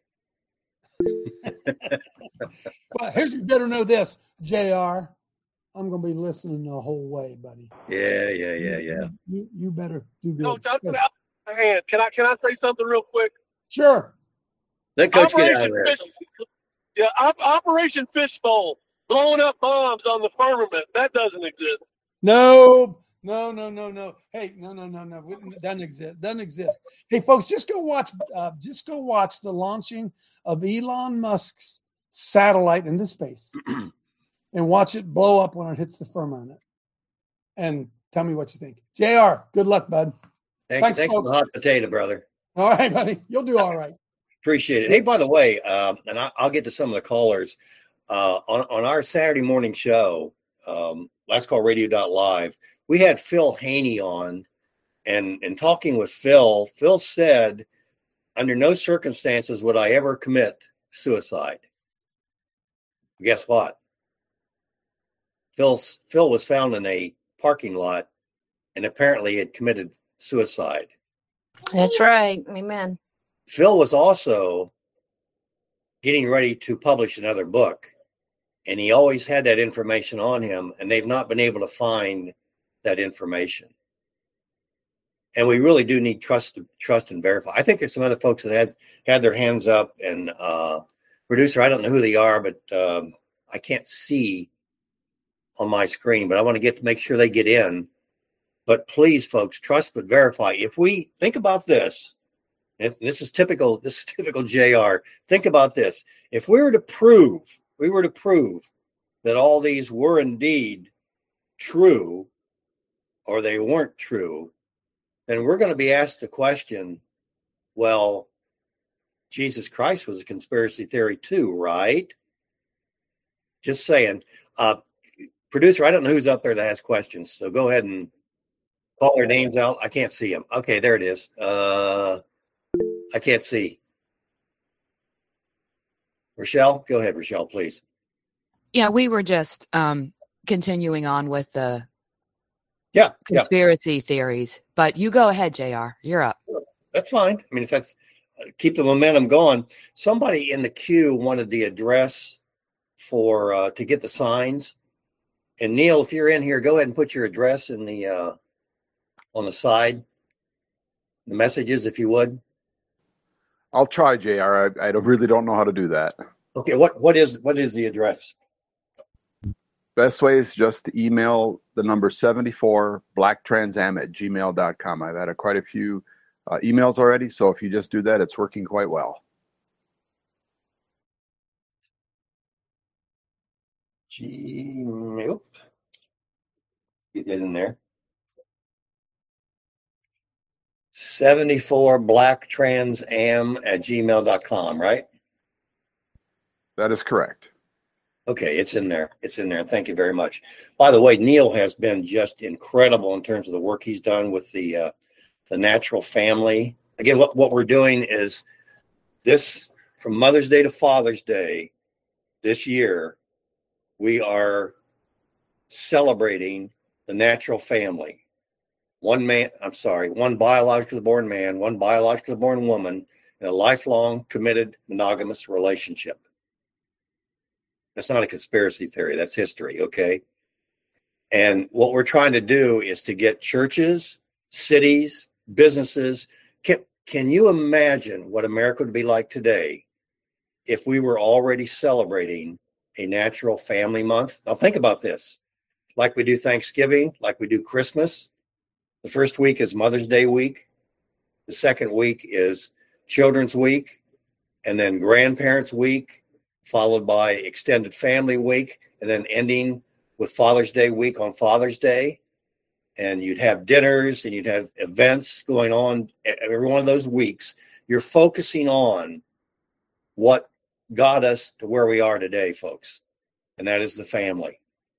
Well, here's you better know this, J R. I'm going to be listening the whole way, buddy. Yeah, yeah, yeah, yeah. You, you better do good. Coach, I'm gonna my hand. Can I can I say something real quick? Sure. Let Coach Operation get out of there. Fish, yeah, op, Operation Fishbowl, blowing up bombs on the firmament. That doesn't exist. No, no, no, no, no. Hey, no, no, no, no. It doesn't exist. Doesn't exist. Hey, folks, just go watch. Uh, just go watch the launching of Elon Musk's satellite into space, and watch it blow up when it hits the firmament. And tell me what you think. J R, good luck, bud. Thank Thanks, thanks folks. for the hot potato, brother. All right, buddy. You'll do all right. Appreciate it. Hey, by the way, um, and I, I'll get to some of the callers uh, on on our Saturday morning show, um, Last Call Radio dot live. We had Phil Haney on, and and talking with Phil, Phil said, under no circumstances would I ever commit suicide. Guess what? Phil Phil was found in a parking lot, and apparently had committed suicide. That's right. Amen. Phil was also getting ready to publish another book, and he always had that information on him, and they've not been able to find that information. And we really do need trust, trust and verify. I think there's some other folks that had had their hands up, and uh, producer, I don't know who they are, but um, I can't see on my screen, but I want to get to make sure they get in. But please, folks, trust but verify. If we think about this, if this is typical, this is typical J R. Think about this. If we were to prove, we were to prove that all these were indeed true, or they weren't true, then we're going to be asked the question, well, Jesus Christ was a conspiracy theory too, right? Just saying. Uh, producer, I don't know who's up there that has questions, so go ahead and call their names out. I can't see them. Okay, there it is. Uh, I can't see. Rochelle, go ahead, Rochelle, please. Yeah, we were just um, continuing on with the yeah, conspiracy yeah. theories, but you go ahead, J R. You're up. That's fine. I mean, if that's uh, keep the momentum going. Somebody in the queue wanted the address for uh, to get the signs. And Neil, if you're in here, go ahead and put your address in the uh, on the side, the messages, if you would. I'll try, J R. I, I really don't know how to do that. Okay, what what is what is the address? Best way is just to email the number seventy-four blacktransam at gmail dot com. I've had a, quite a few uh, emails already, so if you just do that, it's working quite well. Gmail. Get that in there. seventy-four blacktransam at gmail dot com, right? That is correct. Okay, it's in there. It's in there. Thank you very much. By the way, Neil has been just incredible in terms of the work he's done with the uh, the natural family. Again, what, what we're doing is this, from Mother's Day to Father's Day this year, we are celebrating the natural family. One man, I'm sorry, one biologically born man, one biologically born woman, in a lifelong, committed, monogamous relationship. That's not a conspiracy theory. That's history, okay? And what we're trying to do is to get churches, cities, businesses. Can, can you imagine what America would be like today if we were already celebrating a natural family month? Now think about this. Like we do Thanksgiving, like we do Christmas. The first week is Mother's Day week. The second week is Children's Week, and then Grandparents Week, followed by Extended Family Week, and then ending with Father's Day week on Father's Day. And you'd have dinners and you'd have events going on every one of those weeks. You're focusing on what got us to where we are today, folks. And that is the family.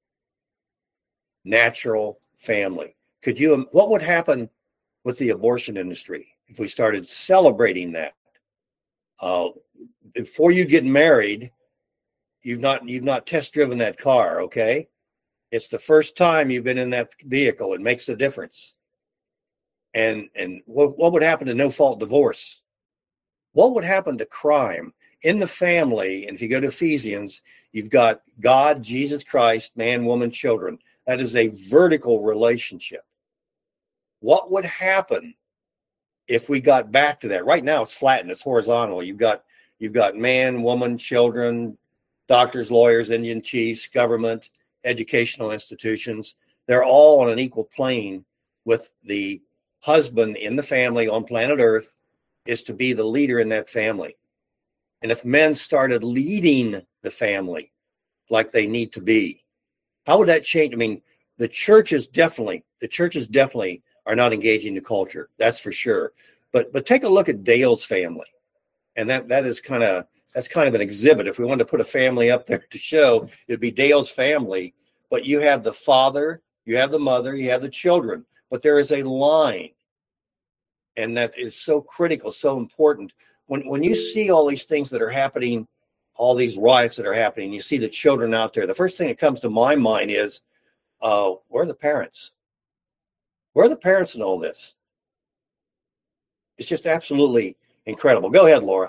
Natural family. Could you, what would happen with the abortion industry if we started celebrating that? Uh, before you get married, you've not you've not test driven that car, okay? It's the first time you've been in that vehicle. It makes a difference. And and what, what would happen to no-fault divorce? What would happen to crime in the family? And if you go to Ephesians, you've got God, Jesus Christ, man, woman, children. That is a vertical relationship. What would happen if we got back to that? Right now it's flat and it's horizontal. You've got you've got man, woman, children, doctors, lawyers, Indian chiefs, government, educational institutions. They're all on an equal plane, with the husband in the family on planet Earth is to be the leader in that family. And if men started leading the family like they need to be, how would that change? I mean, the churches definitely, the churches definitely are not engaging the culture. That's for sure. But but take a look at Dale's family. And that that is kind of, that's kind of an exhibit. If we wanted to put a family up there to show, it'd be Dale's family. But you have the father, you have the mother, you have the children. But there is a line. And that is so critical, so important. When when you see all these things that are happening, all these riots that are happening, you see the children out there, the first thing that comes to my mind is, uh, where are the parents? Where are the parents in all this? It's just absolutely incredible. Go ahead, Laura.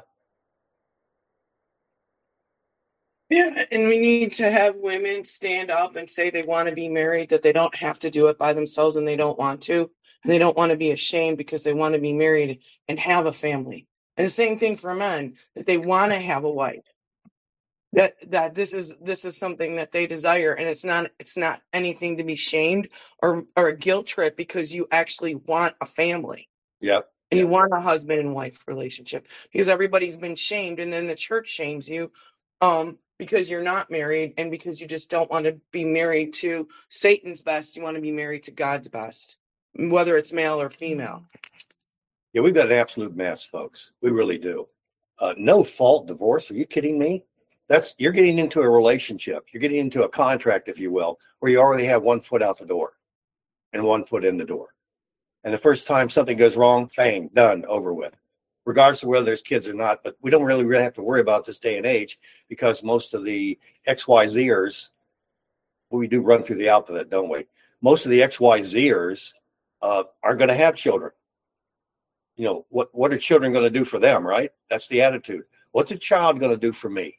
Yeah, and we need to have women stand up and say they want to be married, that they don't have to do it by themselves and they don't want to. They don't want to be ashamed because they want to be married and have a family. And the same thing for men, that they want to have a wife. That that this is this is something that they desire, and it's not it's not anything to be shamed or or a guilt trip, because you actually want a family. Yep. And you want a husband and wife relationship, because everybody's been shamed, and then the church shames you um, because you're not married, and because you just don't want to be married to Satan's best. You want to be married to God's best, whether it's male or female. Yeah, we've got an absolute mess, folks. We really do. Uh, no fault divorce. Are you kidding me? That's you're getting into a relationship. You're getting into a contract, if you will, where you already have one foot out the door and one foot in the door. And the first time something goes wrong, bang, done, over with, regardless of whether there's kids or not. But we don't really, really have to worry about this day and age, because most of the X Y Zers, well, we do run through the alphabet, don't we? Most of the X Y Zers uh, are going to have children. You know, what, what are children going to do for them, right? That's the attitude. What's a child going to do for me?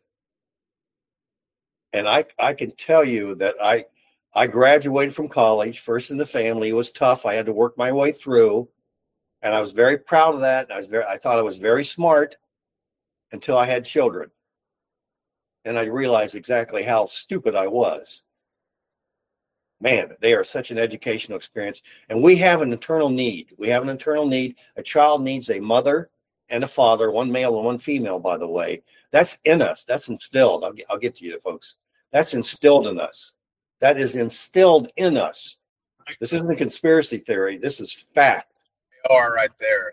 And I, I can tell you that I, I graduated from college, first in the family. It was tough. I had to work my way through, and I was very proud of that. I was very, I thought I was very smart until I had children, and I realized exactly how stupid I was. Man, they are such an educational experience, and we have an internal need. We have an internal need. A child needs a mother and a father, one male and one female, by the way. That's in us. That's instilled. I'll get, I'll get to you, folks. That's instilled in us. That is instilled in us. This isn't a conspiracy theory. This is fact. They are right there.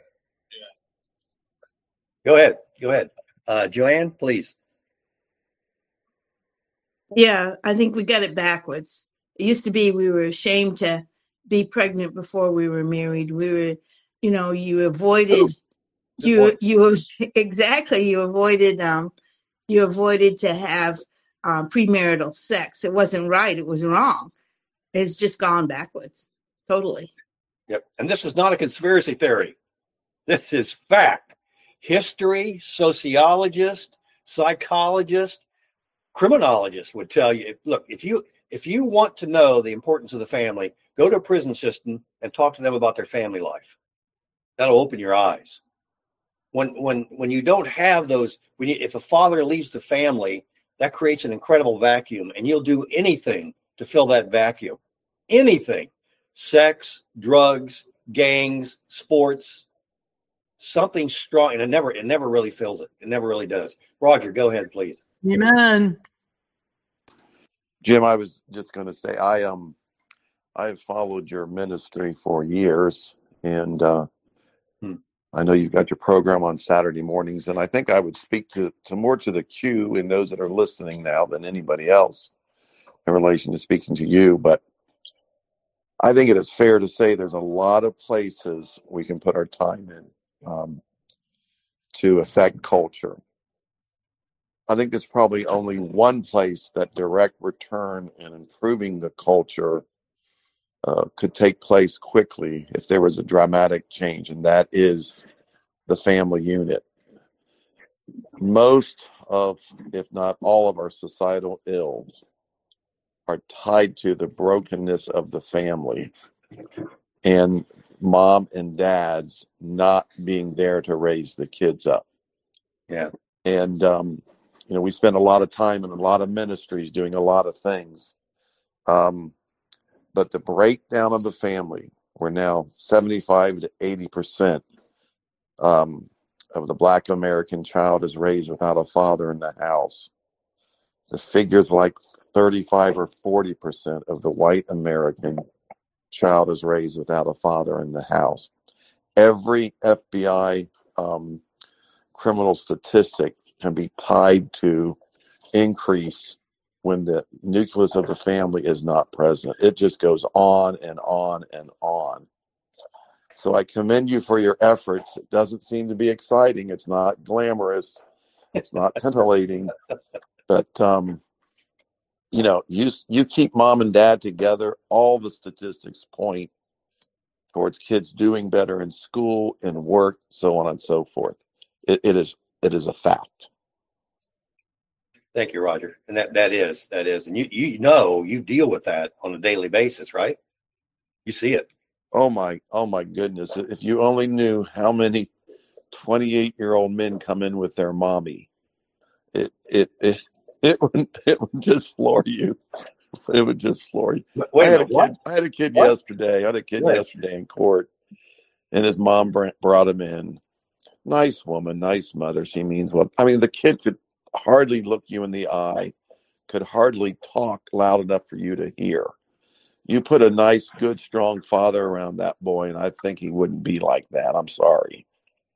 Go ahead. Go ahead. Uh, Joanne, please. Yeah, I think we got it backwards. It used to be we were ashamed to be pregnant before we were married. We were, you know, you avoided, you, you, exactly, you avoided, um, you avoided to have um, premarital sex. It wasn't right. It was wrong. It's just gone backwards. Totally. Yep. And this is not a conspiracy theory. This is fact. History, sociologist, psychologist, criminologist would tell you, look, if you if you want to know the importance of the family, go to a prison system and talk to them about their family life. That'll open your eyes. When when when you don't have those, when you, if a father leaves the family, that creates an incredible vacuum, and you'll do anything to fill that vacuum. Anything. Sex, drugs, gangs, sports, something strong, and it never it never really fills it. It never really does. Roger, go ahead, please. Amen. Jim, I was just going to say, I um, I have followed your ministry for years, and uh, hmm. I know you've got your program on Saturday mornings, and I think I would speak to, to more to the queue and those that are listening now than anybody else in relation to speaking to you. But I think it is fair to say there's a lot of places we can put our time in um, to affect culture. I think there's probably only one place that direct return and improving the culture uh, could take place quickly if there was a dramatic change, and that is the family unit. Most of, if not all of our societal ills are tied to the brokenness of the family and mom and dads not being there to raise the kids up. Yeah. And, um, you know, we spend a lot of time in a lot of ministries doing a lot of things. Um, but the breakdown of the family, we're now seventy-five to eighty percent um, of the Black American child is raised without a father in the house. The figure's like thirty-five or forty percent of the white American child is raised without a father in the house. Every F B I um, criminal statistic can be tied to increase when the nucleus of the family is not present. It just goes on and on and on. So I commend you for your efforts. It doesn't seem to be exciting. It's not glamorous. It's not titillating. But, um, you know, you you keep mom and dad together, all the statistics point towards kids doing better in school, in work, so on and so forth. It, it is it is a fact. Thank you, Roger. And that, that is, that is. And you, you know, you deal with that on a daily basis, right? You see it. Oh my, oh my goodness! If you only knew how many twenty-eight-year-old men come in with their mommy, it it it it would it would just floor you. It would just floor you. Wait I a had a minute, what? kid. I had a kid What? yesterday. I had a kid Wait. yesterday in court, and his mom br- brought him in. Nice woman, nice mother. She means well. I mean, the kid could hardly look you in the eye, could hardly talk loud enough for you to hear. You put a nice, good, strong father around that boy, and I think he wouldn't be like that. I'm sorry.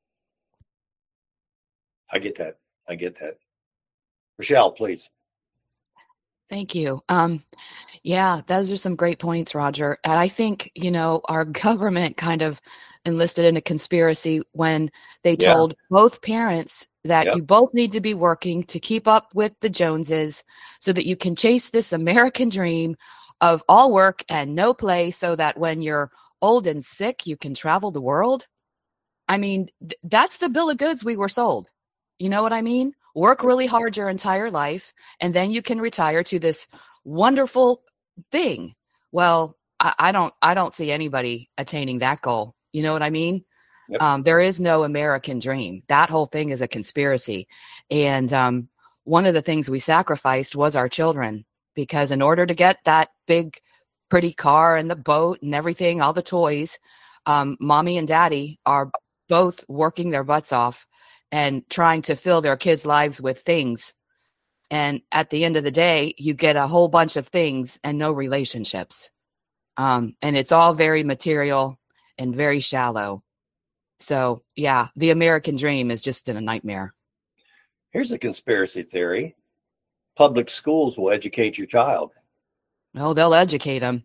I get that. I get that. Rochelle, please. Thank you. Um, yeah, those are some great points, Roger. And I think, you know, our government kind of enlisted in a conspiracy when they Yeah. told both parents that Yep. you both need to be working to keep up with the Joneses so that you can chase this American dream of all work and no play so that when you're old and sick, you can travel the world. I mean, th- that's the bill of goods we were sold. You know what I mean? Work really hard your entire life, and then you can retire to this wonderful thing. Well, I, I don't, I don't see anybody attaining that goal. You know what I mean? Yep. Um, there is no American dream. That whole thing is a conspiracy. And um, one of the things we sacrificed was our children, because in order to get that big, pretty car and the boat and everything, all the toys, um, mommy and daddy are both working their butts off and trying to fill their kids' lives with things. And at the end of the day, you get a whole bunch of things and no relationships. Um, and it's all very material and very shallow. So, yeah, the American dream is just in a nightmare. Here's a conspiracy theory. Public schools will educate your child. Oh, they'll educate them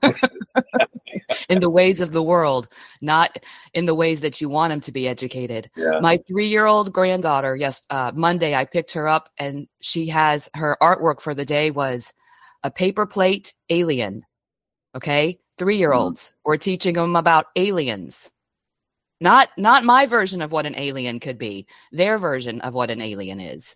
in the ways of the world, not in the ways that you want them to be educated. Yeah. My three-year-old granddaughter, yes, uh, Monday I picked her up, and she has her artwork for the day was a paper plate alien. Okay, three-year-olds. We're teaching them about aliens. Not not my version of what an alien could be. Their version of what an alien is.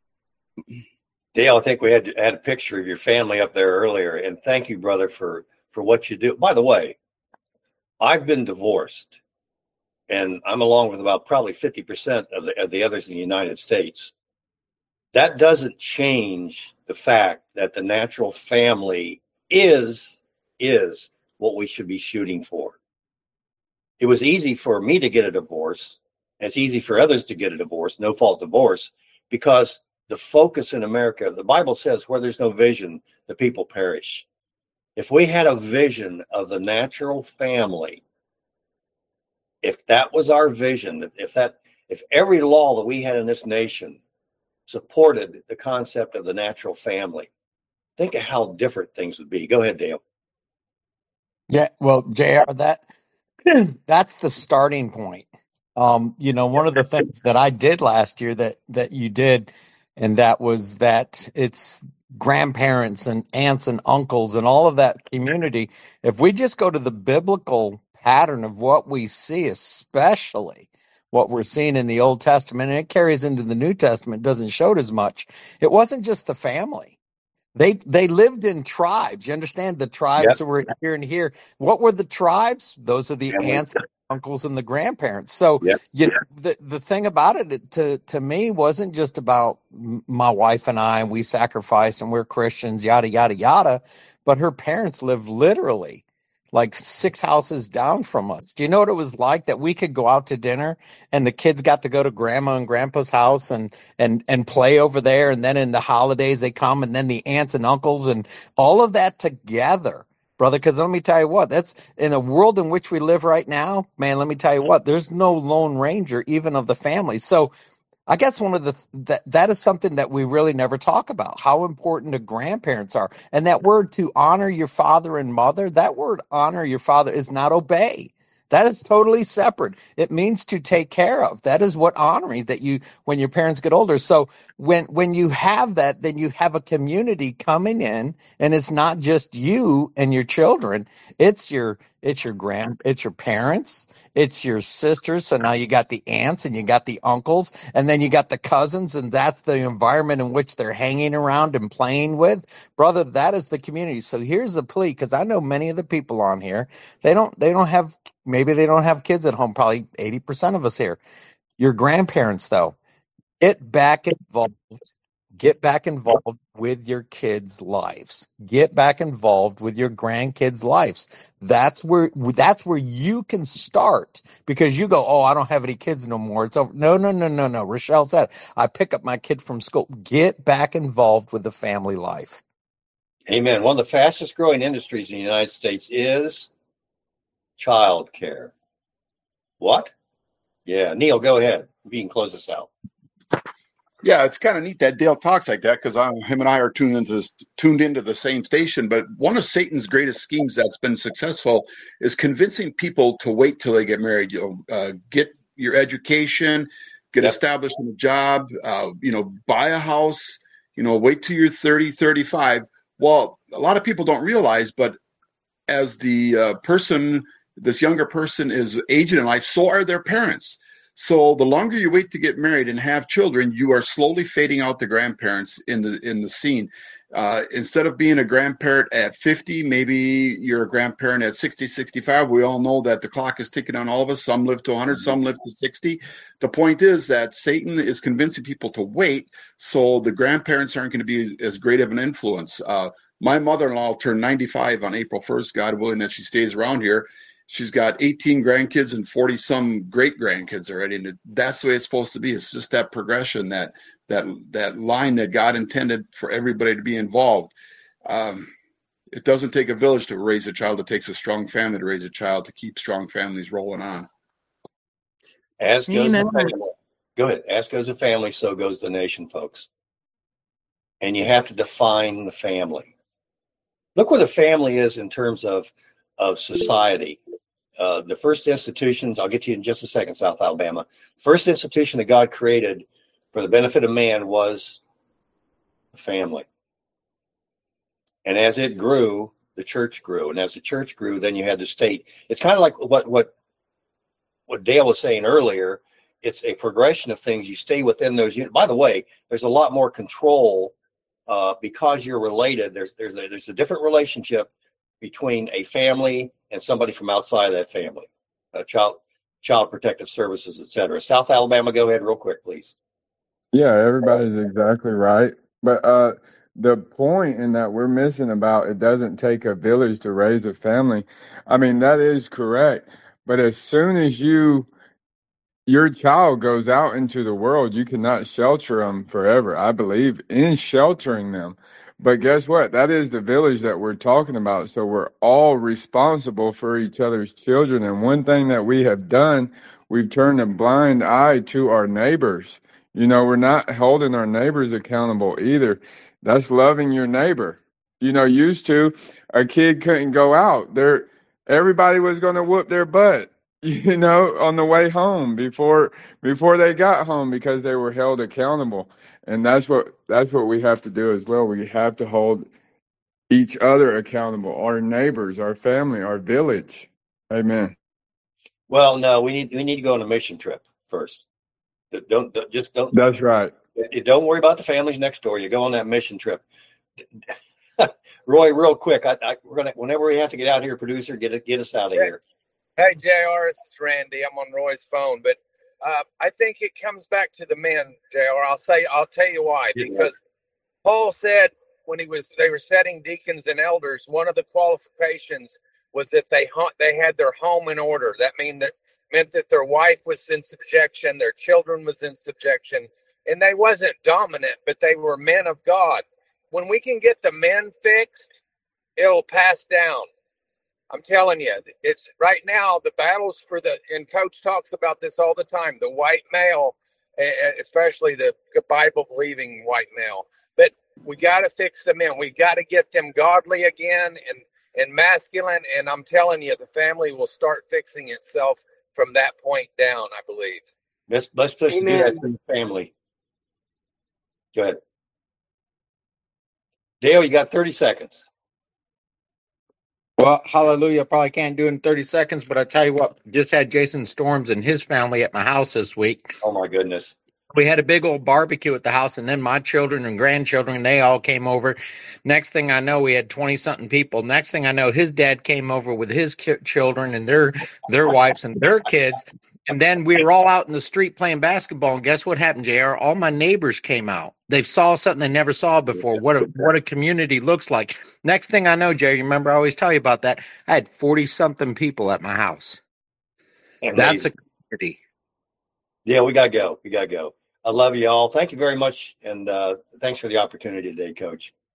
Dale, I think we had had a picture of your family up there earlier, and thank you, brother, for for what you do. By the way, I've been divorced, and I'm along with about probably fifty percent of the of the others in the United States. That doesn't change the fact that the natural family is is what we should be shooting for. It was easy for me to get a divorce. And it's easy for others to get a divorce, no fault divorce, because the focus in America, the Bible says, where there's no vision, the people perish. If we had a vision of the natural family, if that was our vision, if that, if every law that we had in this nation supported the concept of the natural family, think of how different things would be. Go ahead, Dale. Yeah, well, J R, that that's the starting point. Um, you know, one of the things that I did last year that that you did, and that was that it's grandparents and aunts and uncles and all of that community. If we just go to the biblical pattern of what we see, especially what we're seeing in the Old Testament, and it carries into the New Testament, doesn't show it as much. It wasn't just the family. They they lived in tribes. You understand the tribes Yep. that were here and here. What were the tribes? Those are the Family. aunts, uncles, and the grandparents. So Yep. you know, the the thing about it, it to to me wasn't just about m- my wife and I, and we sacrificed and we're Christians, yada yada yada. But her parents lived literally like six houses down from us. Do you know what it was like that we could go out to dinner and the kids got to go to grandma and grandpa's house and and and play over there, and then in the holidays they come, and then the aunts and uncles and all of that together, brother? Because let me tell you what, that's in a world in which we live right now, man. Let me tell you what, there's no lone ranger even of the family. So I guess one of the that that is something that we really never talk about, how important the grandparents are. And that word to honor your father and mother, that word honor your father is not obey. That is totally separate. It means to take care of. That is what honoring that you when your parents get older. So when when you have that, then you have a community coming in, and it's not just you and your children. It's your it's your grand it's your parents, it's your sisters. So now you got the aunts and you got the uncles, and then you got the cousins, and that's the environment in which they're hanging around and playing with. Brother, that is the community. So here's the plea, because I know many of the people on here, they don't they don't have maybe they don't have kids at home, probably eighty percent of us here. Your grandparents, though, get back involved. Get back involved with your kids' lives. Get back involved with your grandkids' lives. That's where that's where you can start, because you go, oh, I don't have any kids no more. It's over. No, no, no, no, no. Rochelle said, I pick up my kid from school. Get back involved with the family life. Amen. One of the fastest growing industries in the United States is child care. What? Yeah, Neil, go ahead. You can close this out. Yeah, it's kind of neat that Dale talks like that, because him and I are tuned into this, tuned into the same station. But one of Satan's greatest schemes that's been successful is convincing people to wait till they get married. You know, uh, get your education, get Yep. established in a job, uh, you know, buy a house, you know, wait till you're thirty, thirty-five. Well, a lot of people don't realize, but as the uh, person, this younger person is aging in life, so are their parents. So the longer you wait to get married and have children, you are slowly fading out the grandparents in the in the scene. Uh, instead of being a grandparent at fifty, maybe you're a grandparent at sixty, sixty-five. We all know that the clock is ticking on all of us. Some live to one hundred, some live to sixty. The point is that Satan is convincing people to wait, so the grandparents aren't going to be as great of an influence. Uh, my mother-in-law turned ninety-five on April first, God willing that she stays around here. She's got eighteen grandkids and forty some great grandkids already. And that's the way it's supposed to be. It's just that progression, that, that, that line that God intended for everybody to be involved. Um, it doesn't take a village to raise a child. It takes a strong family to raise a child, to keep strong families rolling on. As goes Amen. the family. Go ahead. As goes the family, so goes the nation, folks. And you have to define the family. Look where the family is in terms of, of society. Uh, the first institutions, I'll get to you in just a second, South Alabama. First institution that God created for the benefit of man was the family. And as it grew, the church grew. And as the church grew, then you had the state. It's kind of like what, what, what Dale was saying earlier. It's a progression of things. You stay within those units. By the way, there's a lot more control uh, because you're related. There's, there's, a, there's a different relationship between a family and somebody from outside of that family, uh, child, child protective services, et cetera. South Alabama, go ahead real quick, please. Yeah, everybody's exactly right. But uh, the point in that we're missing about it doesn't take a village to raise a family. I mean, that is correct. But as soon as you your child goes out into the world, you cannot shelter them forever. I believe in sheltering them. But guess what? That is the village that we're talking about. So we're all responsible for each other's children. And one thing that we have done, we've turned a blind eye to our neighbors. You know, we're not holding our neighbors accountable either. That's loving your neighbor. You know, used to, a kid couldn't go out. There, everybody was going to whoop their butt, you know, on the way home before before they got home, because they were held accountable. And that's what that's what we have to do as well. We have to hold each other accountable, our neighbors, our family, our village. Amen. Well, no, we need we need to go on a mission trip first. Don't, don't just don't. That's right. Don't worry about the families next door. You go on that mission trip. Roy, real quick, I, I, we're gonna whenever we have to get out here, producer, get it, get us out of here. Hey, J R, this is Randy. I'm on Roy's phone, but uh, I think it comes back to the men, J R. I'll say, I'll tell you why. Because Paul said when he was, they were setting deacons and elders, one of the qualifications was that they they had their home in order. That mean that meant that their wife was in subjection, their children was in subjection, and they wasn't dominant, but they were men of God. When we can get the men fixed, it'll pass down. I'm telling you, it's right now the battles for the, and Coach talks about this all the time, the white male, especially the Bible-believing white male. But we got to fix the men. We got to get them godly again and, and masculine. And I'm telling you, the family will start fixing itself from that point down, I believe. Let's let's push to do that Amen. for the family. Go ahead. Dale, you got thirty seconds. Well, hallelujah. Probably can't do it in thirty seconds, but I tell you what, just had Jason Storms and his family at my house this week. Oh, my goodness. We had a big old barbecue at the house, and then my children and grandchildren, they all came over. Next thing I know, we had twenty-something people. Next thing I know, his dad came over with his ki- children and their their wives and their kids. And then we were all out in the street playing basketball. And guess what happened, J R? All my neighbors came out. They saw something they never saw before. What a what a community looks like. Next thing I know, Jay, you remember I always tell you about that. I had forty-something people at my house. Amazing. That's a community. Yeah, we got to go. We got to go. I love you all. Thank you very much. And uh, thanks for the opportunity today, Coach.